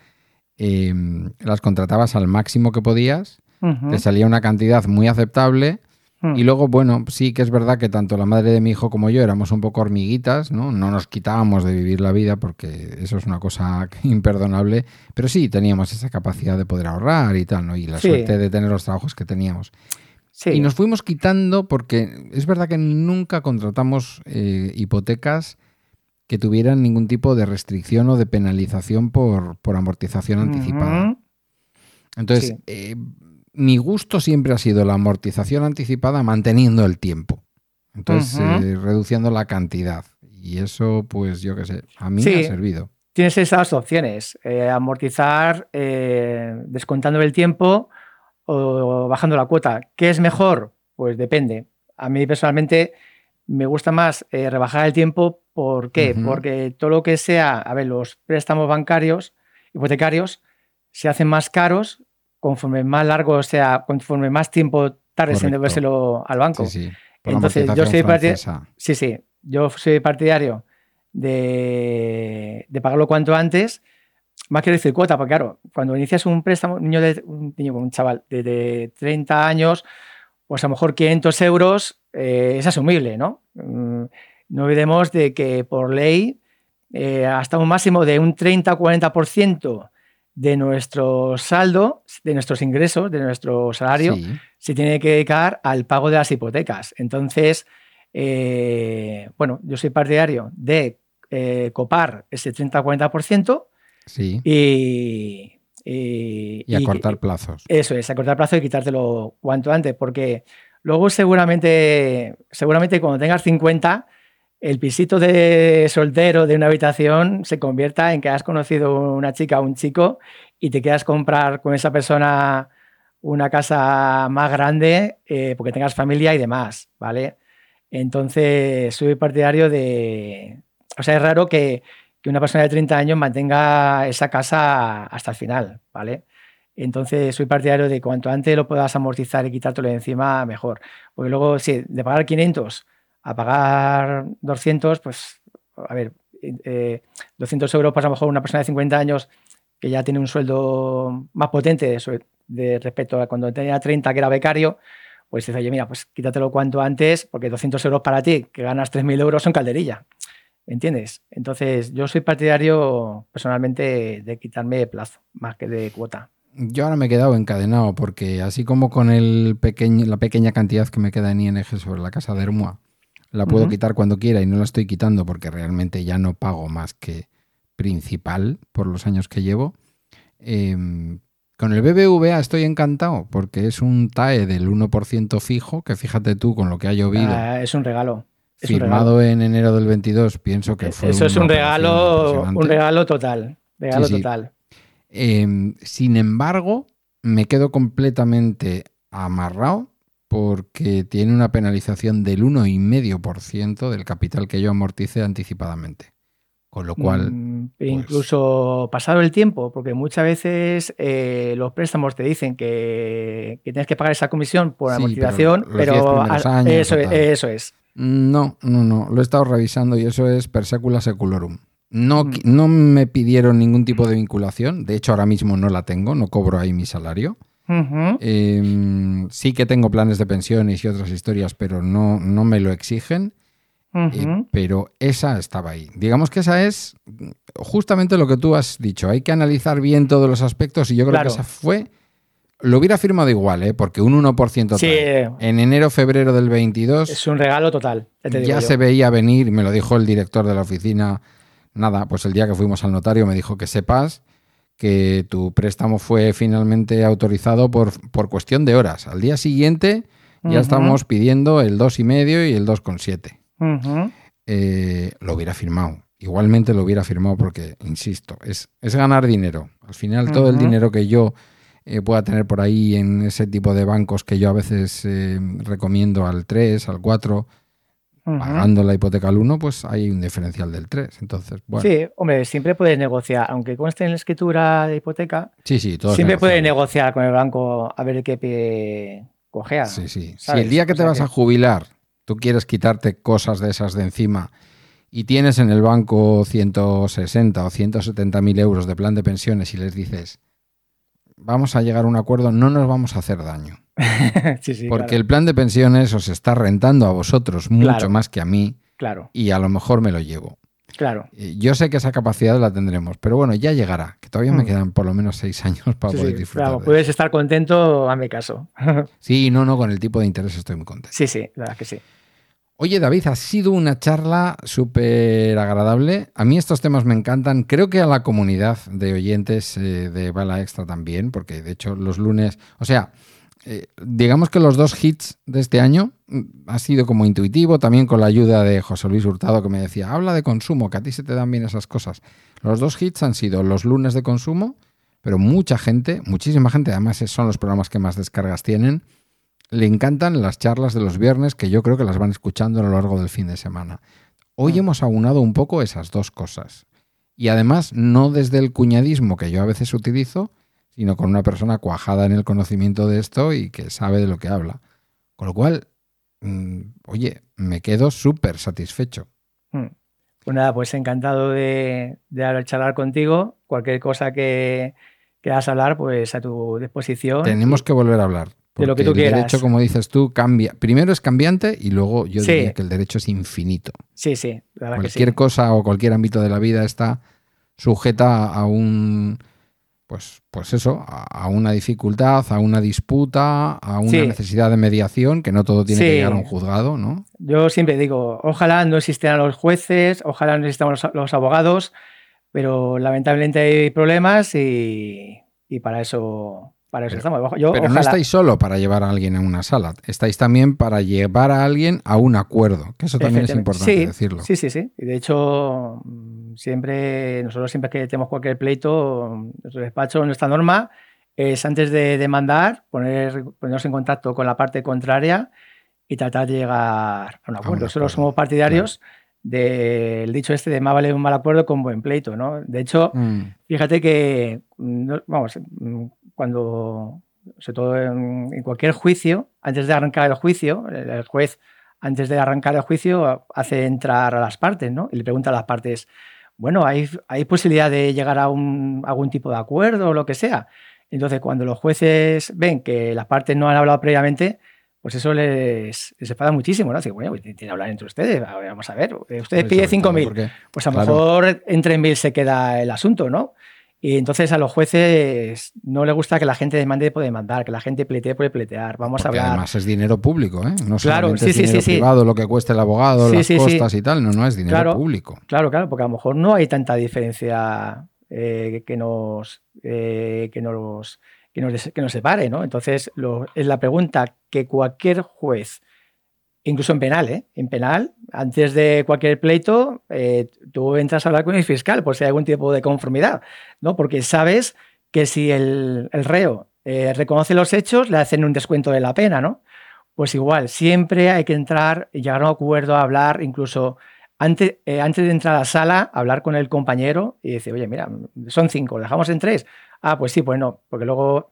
Las contratabas al máximo que podías, te salía una cantidad muy aceptable. Y luego, bueno, sí que es verdad que tanto la madre de mi hijo como yo éramos un poco hormiguitas, ¿no? No nos quitábamos de vivir la vida porque eso es una cosa imperdonable, pero sí teníamos esa capacidad de poder ahorrar y tal, ¿no? Y la suerte de tener los trabajos que teníamos. Sí. Y nos fuimos quitando porque es verdad que nunca contratamos hipotecas que tuvieran ningún tipo de restricción o de penalización por amortización anticipada. Entonces... Sí. Mi gusto siempre ha sido la amortización anticipada manteniendo el tiempo. Entonces, reduciendo la cantidad. Y eso, pues yo qué sé, a mí me ha servido. Tienes esas opciones. Amortizar descontando el tiempo o bajando la cuota. ¿Qué es mejor? Pues depende. A mí personalmente me gusta más rebajar el tiempo. ¿Por qué? Porque todo lo que sea, a ver, los préstamos bancarios, hipotecarios, se hacen más caros conforme más largo, o sea, conforme más tiempo tardes en devolvérselo al banco. Sí. Entonces, yo soy partidario de pagarlo cuanto antes, más que decir cuota, porque claro, cuando inicias un préstamo, un chaval de 30 años, pues a lo mejor 500 euros es asumible, ¿no? No olvidemos de que por ley hasta un máximo de un 30 o 40% de nuestro saldo, de nuestros ingresos, de nuestro salario, se tiene que dedicar al pago de las hipotecas. Entonces, bueno, yo soy partidario de copar ese 30 o 40% y acortar plazos. Eso es, acortar plazos y quitártelo cuanto antes, porque luego seguramente cuando tengas 50, el pisito de soltero de una habitación se convierta en que has conocido una chica o un chico y te quieras comprar con esa persona una casa más grande porque tengas familia y demás, ¿vale? Entonces, soy partidario de... O sea, es raro que una persona de 30 años mantenga esa casa hasta el final, ¿vale? Entonces, soy partidario de cuanto antes lo puedas amortizar y quitártelo de encima, mejor. Porque luego, sí, de pagar 500 a pagar 200, pues, a ver, 200 euros, pues a lo mejor una persona de 50 años que ya tiene un sueldo más potente de respecto a cuando tenía 30, que era becario, pues dice, oye, mira, pues quítatelo cuanto antes, porque 200 euros para ti, que ganas 3.000 euros, son calderilla. ¿Me entiendes? Entonces, yo soy partidario personalmente de quitarme plazo, más que de cuota. Yo ahora me he quedado encadenado porque así como con la pequeña cantidad que me queda en ING sobre la casa de Hermua, la puedo quitar cuando quiera y no la estoy quitando porque realmente ya no pago más que principal por los años que llevo. Con el BBVA estoy encantado porque es un TAE del 1% fijo, que fíjate tú con lo que ha llovido. Es un regalo. Firmado en enero del 22, pienso que fue eso es un regalo total. Regalo sí. total. Sin embargo, me quedo completamente amarrado porque tiene una penalización del 1,5% del capital que yo amortice anticipadamente. Con lo cual... incluso pasado el tiempo, porque muchas veces los préstamos te dicen que tienes que pagar esa comisión por amortización, pero años, eso es. No, lo he estado revisando y eso es per secula seculorum. No me pidieron ningún tipo de vinculación, de hecho ahora mismo no la tengo, no cobro ahí mi salario. Sí que tengo planes de pensiones y otras historias, pero no me lo exigen. Pero esa estaba ahí. Digamos que esa es justamente lo que tú has dicho. Hay que analizar bien todos los aspectos y yo creo que esa fue... Lo hubiera firmado igual, porque un 1% sí, en enero, febrero del 22... Es un regalo total. Ya se veía venir, me lo dijo el director de la oficina. Nada, pues el día que fuimos al notario me dijo que sepas que tu préstamo fue finalmente autorizado por cuestión de horas. Al día siguiente ya estamos pidiendo el 2,5 y el 2,7. Lo hubiera firmado. Igualmente lo hubiera firmado porque, insisto, es ganar dinero. Al final todo el dinero que yo pueda tener por ahí en ese tipo de bancos que yo a veces recomiendo al 3, al 4, pagando la hipoteca al 1, pues hay un diferencial del 3. Entonces, bueno. Sí, hombre, siempre puedes negociar, aunque conste en la escritura de hipoteca, todo siempre puedes negociar con el banco a ver qué pie cojea. Sí. Si el día que te vas a jubilar tú quieres quitarte cosas de esas de encima y tienes en el banco 160 o 170.000 euros de plan de pensiones y les dices, vamos a llegar a un acuerdo, no nos vamos a hacer daño. Porque el plan de pensiones os está rentando a vosotros mucho más que a mí y a lo mejor me lo llevo. Claro. Yo sé que esa capacidad la tendremos, pero bueno, ya llegará, que todavía me quedan por lo menos 6 años para poder disfrutar. Claro, puedes estar contento, a mi caso. Sí, no, con el tipo de interés estoy muy contento. Sí, la verdad que sí. Oye, David, ha sido una charla súper agradable. A mí estos temas me encantan. Creo que a la comunidad de oyentes de Bala Extra también, porque de hecho los lunes... O sea, digamos que los 2 hits de este año ha sido como intuitivo, también con la ayuda de José Luis Hurtado, que me decía, habla de consumo, que a ti se te dan bien esas cosas. Los 2 hits han sido los lunes de consumo, pero muchísima gente, además son los programas que más descargas tienen, le encantan las charlas de los viernes, que yo creo que las van escuchando a lo largo del fin de semana. Hoy hemos aunado un poco esas dos cosas. Y además, no desde el cuñadismo que yo a veces utilizo, sino con una persona cuajada en el conocimiento de esto y que sabe de lo que habla. Con lo cual, oye, me quedo súper satisfecho. Pues nada, pues encantado de charlar contigo. Cualquier cosa que quieras hablar, pues a tu disposición. Tenemos que volver a hablar. De lo que tú el quieras. Derecho, como dices tú, cambia. Primero es cambiante y luego yo diría que el derecho es infinito. Sí, la verdad cualquier que sí. cosa o cualquier ámbito de la vida está sujeta a un... Pues eso, a una dificultad, a una disputa, a una necesidad de mediación, que no todo tiene que llegar a un juzgado, ¿no? Yo siempre digo, ojalá no existieran los jueces, ojalá no existieran los abogados, pero lamentablemente hay problemas y para eso estamos. Pero no estáis solo para llevar a alguien a una sala, estáis también para llevar a alguien a un acuerdo, que eso también es importante decirlo. Sí. Y de hecho, nosotros siempre que tenemos cualquier pleito, nuestro despacho, nuestra norma es antes de demandar, ponernos en contacto con la parte contraria y tratar de llegar a un acuerdo. Solo acuerdo, somos partidarios del dicho este de más vale un mal acuerdo con buen pleito, ¿no? De hecho, fíjate que, cuando, sobre todo en cualquier juicio, antes de arrancar el juicio, el juez, antes de arrancar el juicio, hace entrar a las partes, ¿no? Y le pregunta a las partes, bueno, ¿hay posibilidad de llegar a algún tipo de acuerdo o lo que sea? Entonces, cuando los jueces ven que las partes no han hablado previamente, pues eso les enfada muchísimo, ¿no? Así, bueno, pues tienen que hablar entre ustedes. Vamos a ver, ustedes piden 5.000, pues a lo mejor en 3.000 se queda el asunto, ¿no? Y entonces a los jueces no les gusta que la gente demande puede demandar, que la gente pleitee puede pleitear. Vamos a hablar. Además es dinero público, ¿eh? No claro, solamente es dinero privado, lo que cuesta el abogado, las costas y tal. No, es dinero público. Claro, porque a lo mejor no hay tanta diferencia que nos separe, ¿no? Entonces, es la pregunta que cualquier juez, incluso en penal, en penal, antes de cualquier pleito, tú entras a hablar con el fiscal por si hay algún tipo de conformidad, ¿no? Porque sabes que si el reo reconoce los hechos, le hacen un descuento de la pena, ¿no? Pues igual, siempre hay que entrar y llegar a un acuerdo, a hablar, incluso antes de entrar a la sala, hablar con el compañero y decir, oye, mira, son 5, ¿lo dejamos en 3? Ah, pues sí, pues no, porque luego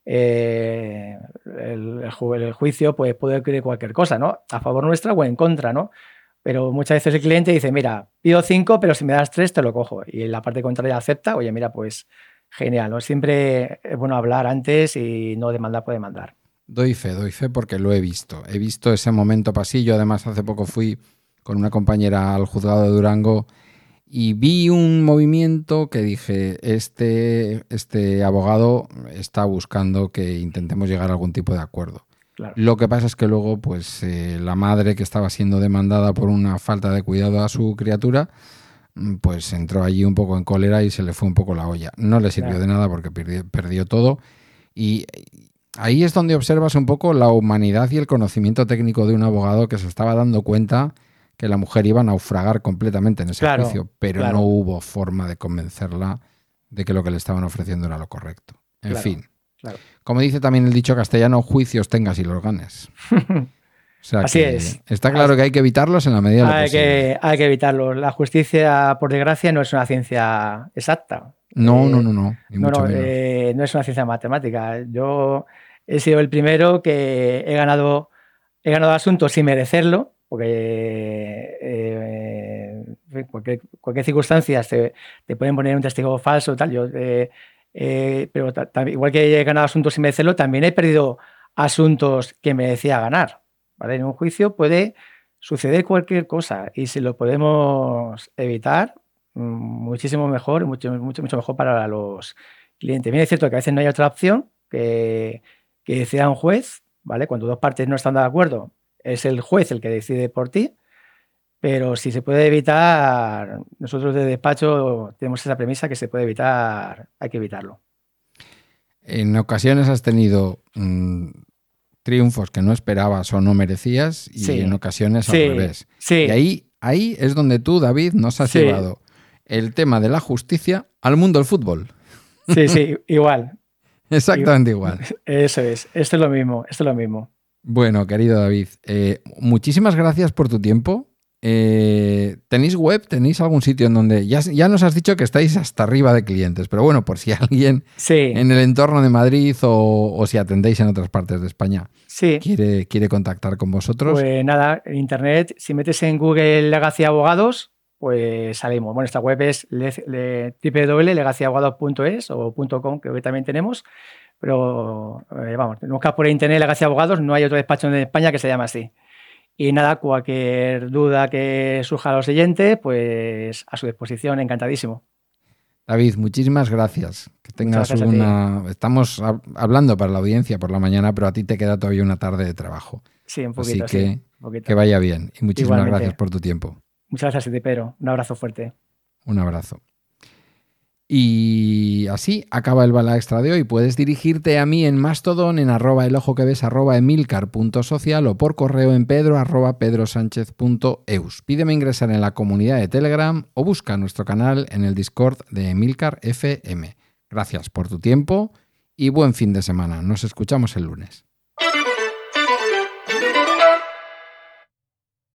el juicio pues, puede creer cualquier cosa, ¿no? A favor nuestra o en contra, ¿no? Pero muchas veces el cliente dice, mira, pido 5, pero si me das 3 te lo cojo. Y la parte contraria acepta, oye, mira, pues genial, ¿no? Siempre es bueno hablar antes y no demandar por demandar. Doy fe porque lo he visto. He visto ese momento pasillo. Además, hace poco fui con una compañera al juzgado de Durango y vi un movimiento que dije, este abogado está buscando que intentemos llegar a algún tipo de acuerdo. Claro. Lo que pasa es que luego, pues, la madre que estaba siendo demandada por una falta de cuidado a su criatura, pues entró allí un poco en cólera y se le fue un poco la olla. No le sirvió de nada porque perdió todo. Y ahí es donde observas un poco la humanidad y el conocimiento técnico de un abogado que se estaba dando cuenta que la mujer iba a naufragar completamente en ese juicio, pero no hubo forma de convencerla de que lo que le estaban ofreciendo era lo correcto. En fin. Claro. Como dice también el dicho castellano, juicios tengas y los ganes. O sea, así es. Está claro que hay que evitarlos en la medida de lo posible. Hay que evitarlos. La justicia, por desgracia, no es una ciencia exacta. No. Ni mucho menos. No es una ciencia matemática. Yo he sido el primero que he ganado asuntos sin merecerlo, porque cualquier circunstancia te pueden poner un testigo falso, tal. Pero igual que he ganado asuntos sin merecerlo, también he perdido asuntos que merecía ganar. ¿Vale? En un juicio puede suceder cualquier cosa y si lo podemos evitar, muchísimo mejor, mucho mejor para los clientes. Bien, es cierto que a veces no hay otra opción que decida un juez, ¿vale? Cuando dos partes no están de acuerdo, es el juez el que decide por ti, pero si se puede evitar, nosotros de despacho tenemos esa premisa que se puede evitar, hay que evitarlo. En ocasiones has tenido triunfos que no esperabas o no merecías y en ocasiones al revés. Sí. Y ahí es donde tú, David, nos has llevado el tema de la justicia al mundo del fútbol. Sí, igual. Exactamente igual. Eso es, esto es lo mismo. Bueno, querido David, muchísimas gracias por tu tiempo. ¿Tenéis web? ¿Tenéis algún sitio en donde ya nos has dicho que estáis hasta arriba de clientes, pero bueno, por si alguien en el entorno de Madrid o si atendéis en otras partes de España quiere contactar con vosotros? Pues nada, en internet, si metes en Google Legacy Abogados, pues salimos. Bueno, esta web es www.legacyabogados.es o .com, creo que también tenemos, pero vamos, buscas por internet Legacy Abogados, no hay otro despacho en España que se llame así. Y nada, cualquier duda que surja a los oyentes, pues a su disposición, encantadísimo. David, muchísimas gracias. Que tengas Estamos hablando para la audiencia por la mañana, pero a ti te queda todavía una tarde de trabajo. Sí, un poquito. Así que vaya bien. Y muchísimas gracias por tu tiempo. Muchas gracias, Pedro. Un abrazo fuerte. Un abrazo. Y así acaba el Bala Extra de hoy. Puedes dirigirte a mí en Mastodon, en @elojoqueves, @emilcar.social o por correo en pedro@pedrosánchez.eus. Pídeme ingresar en la comunidad de Telegram o busca nuestro canal en el Discord de Emilcar FM. Gracias por tu tiempo y buen fin de semana. Nos escuchamos el lunes.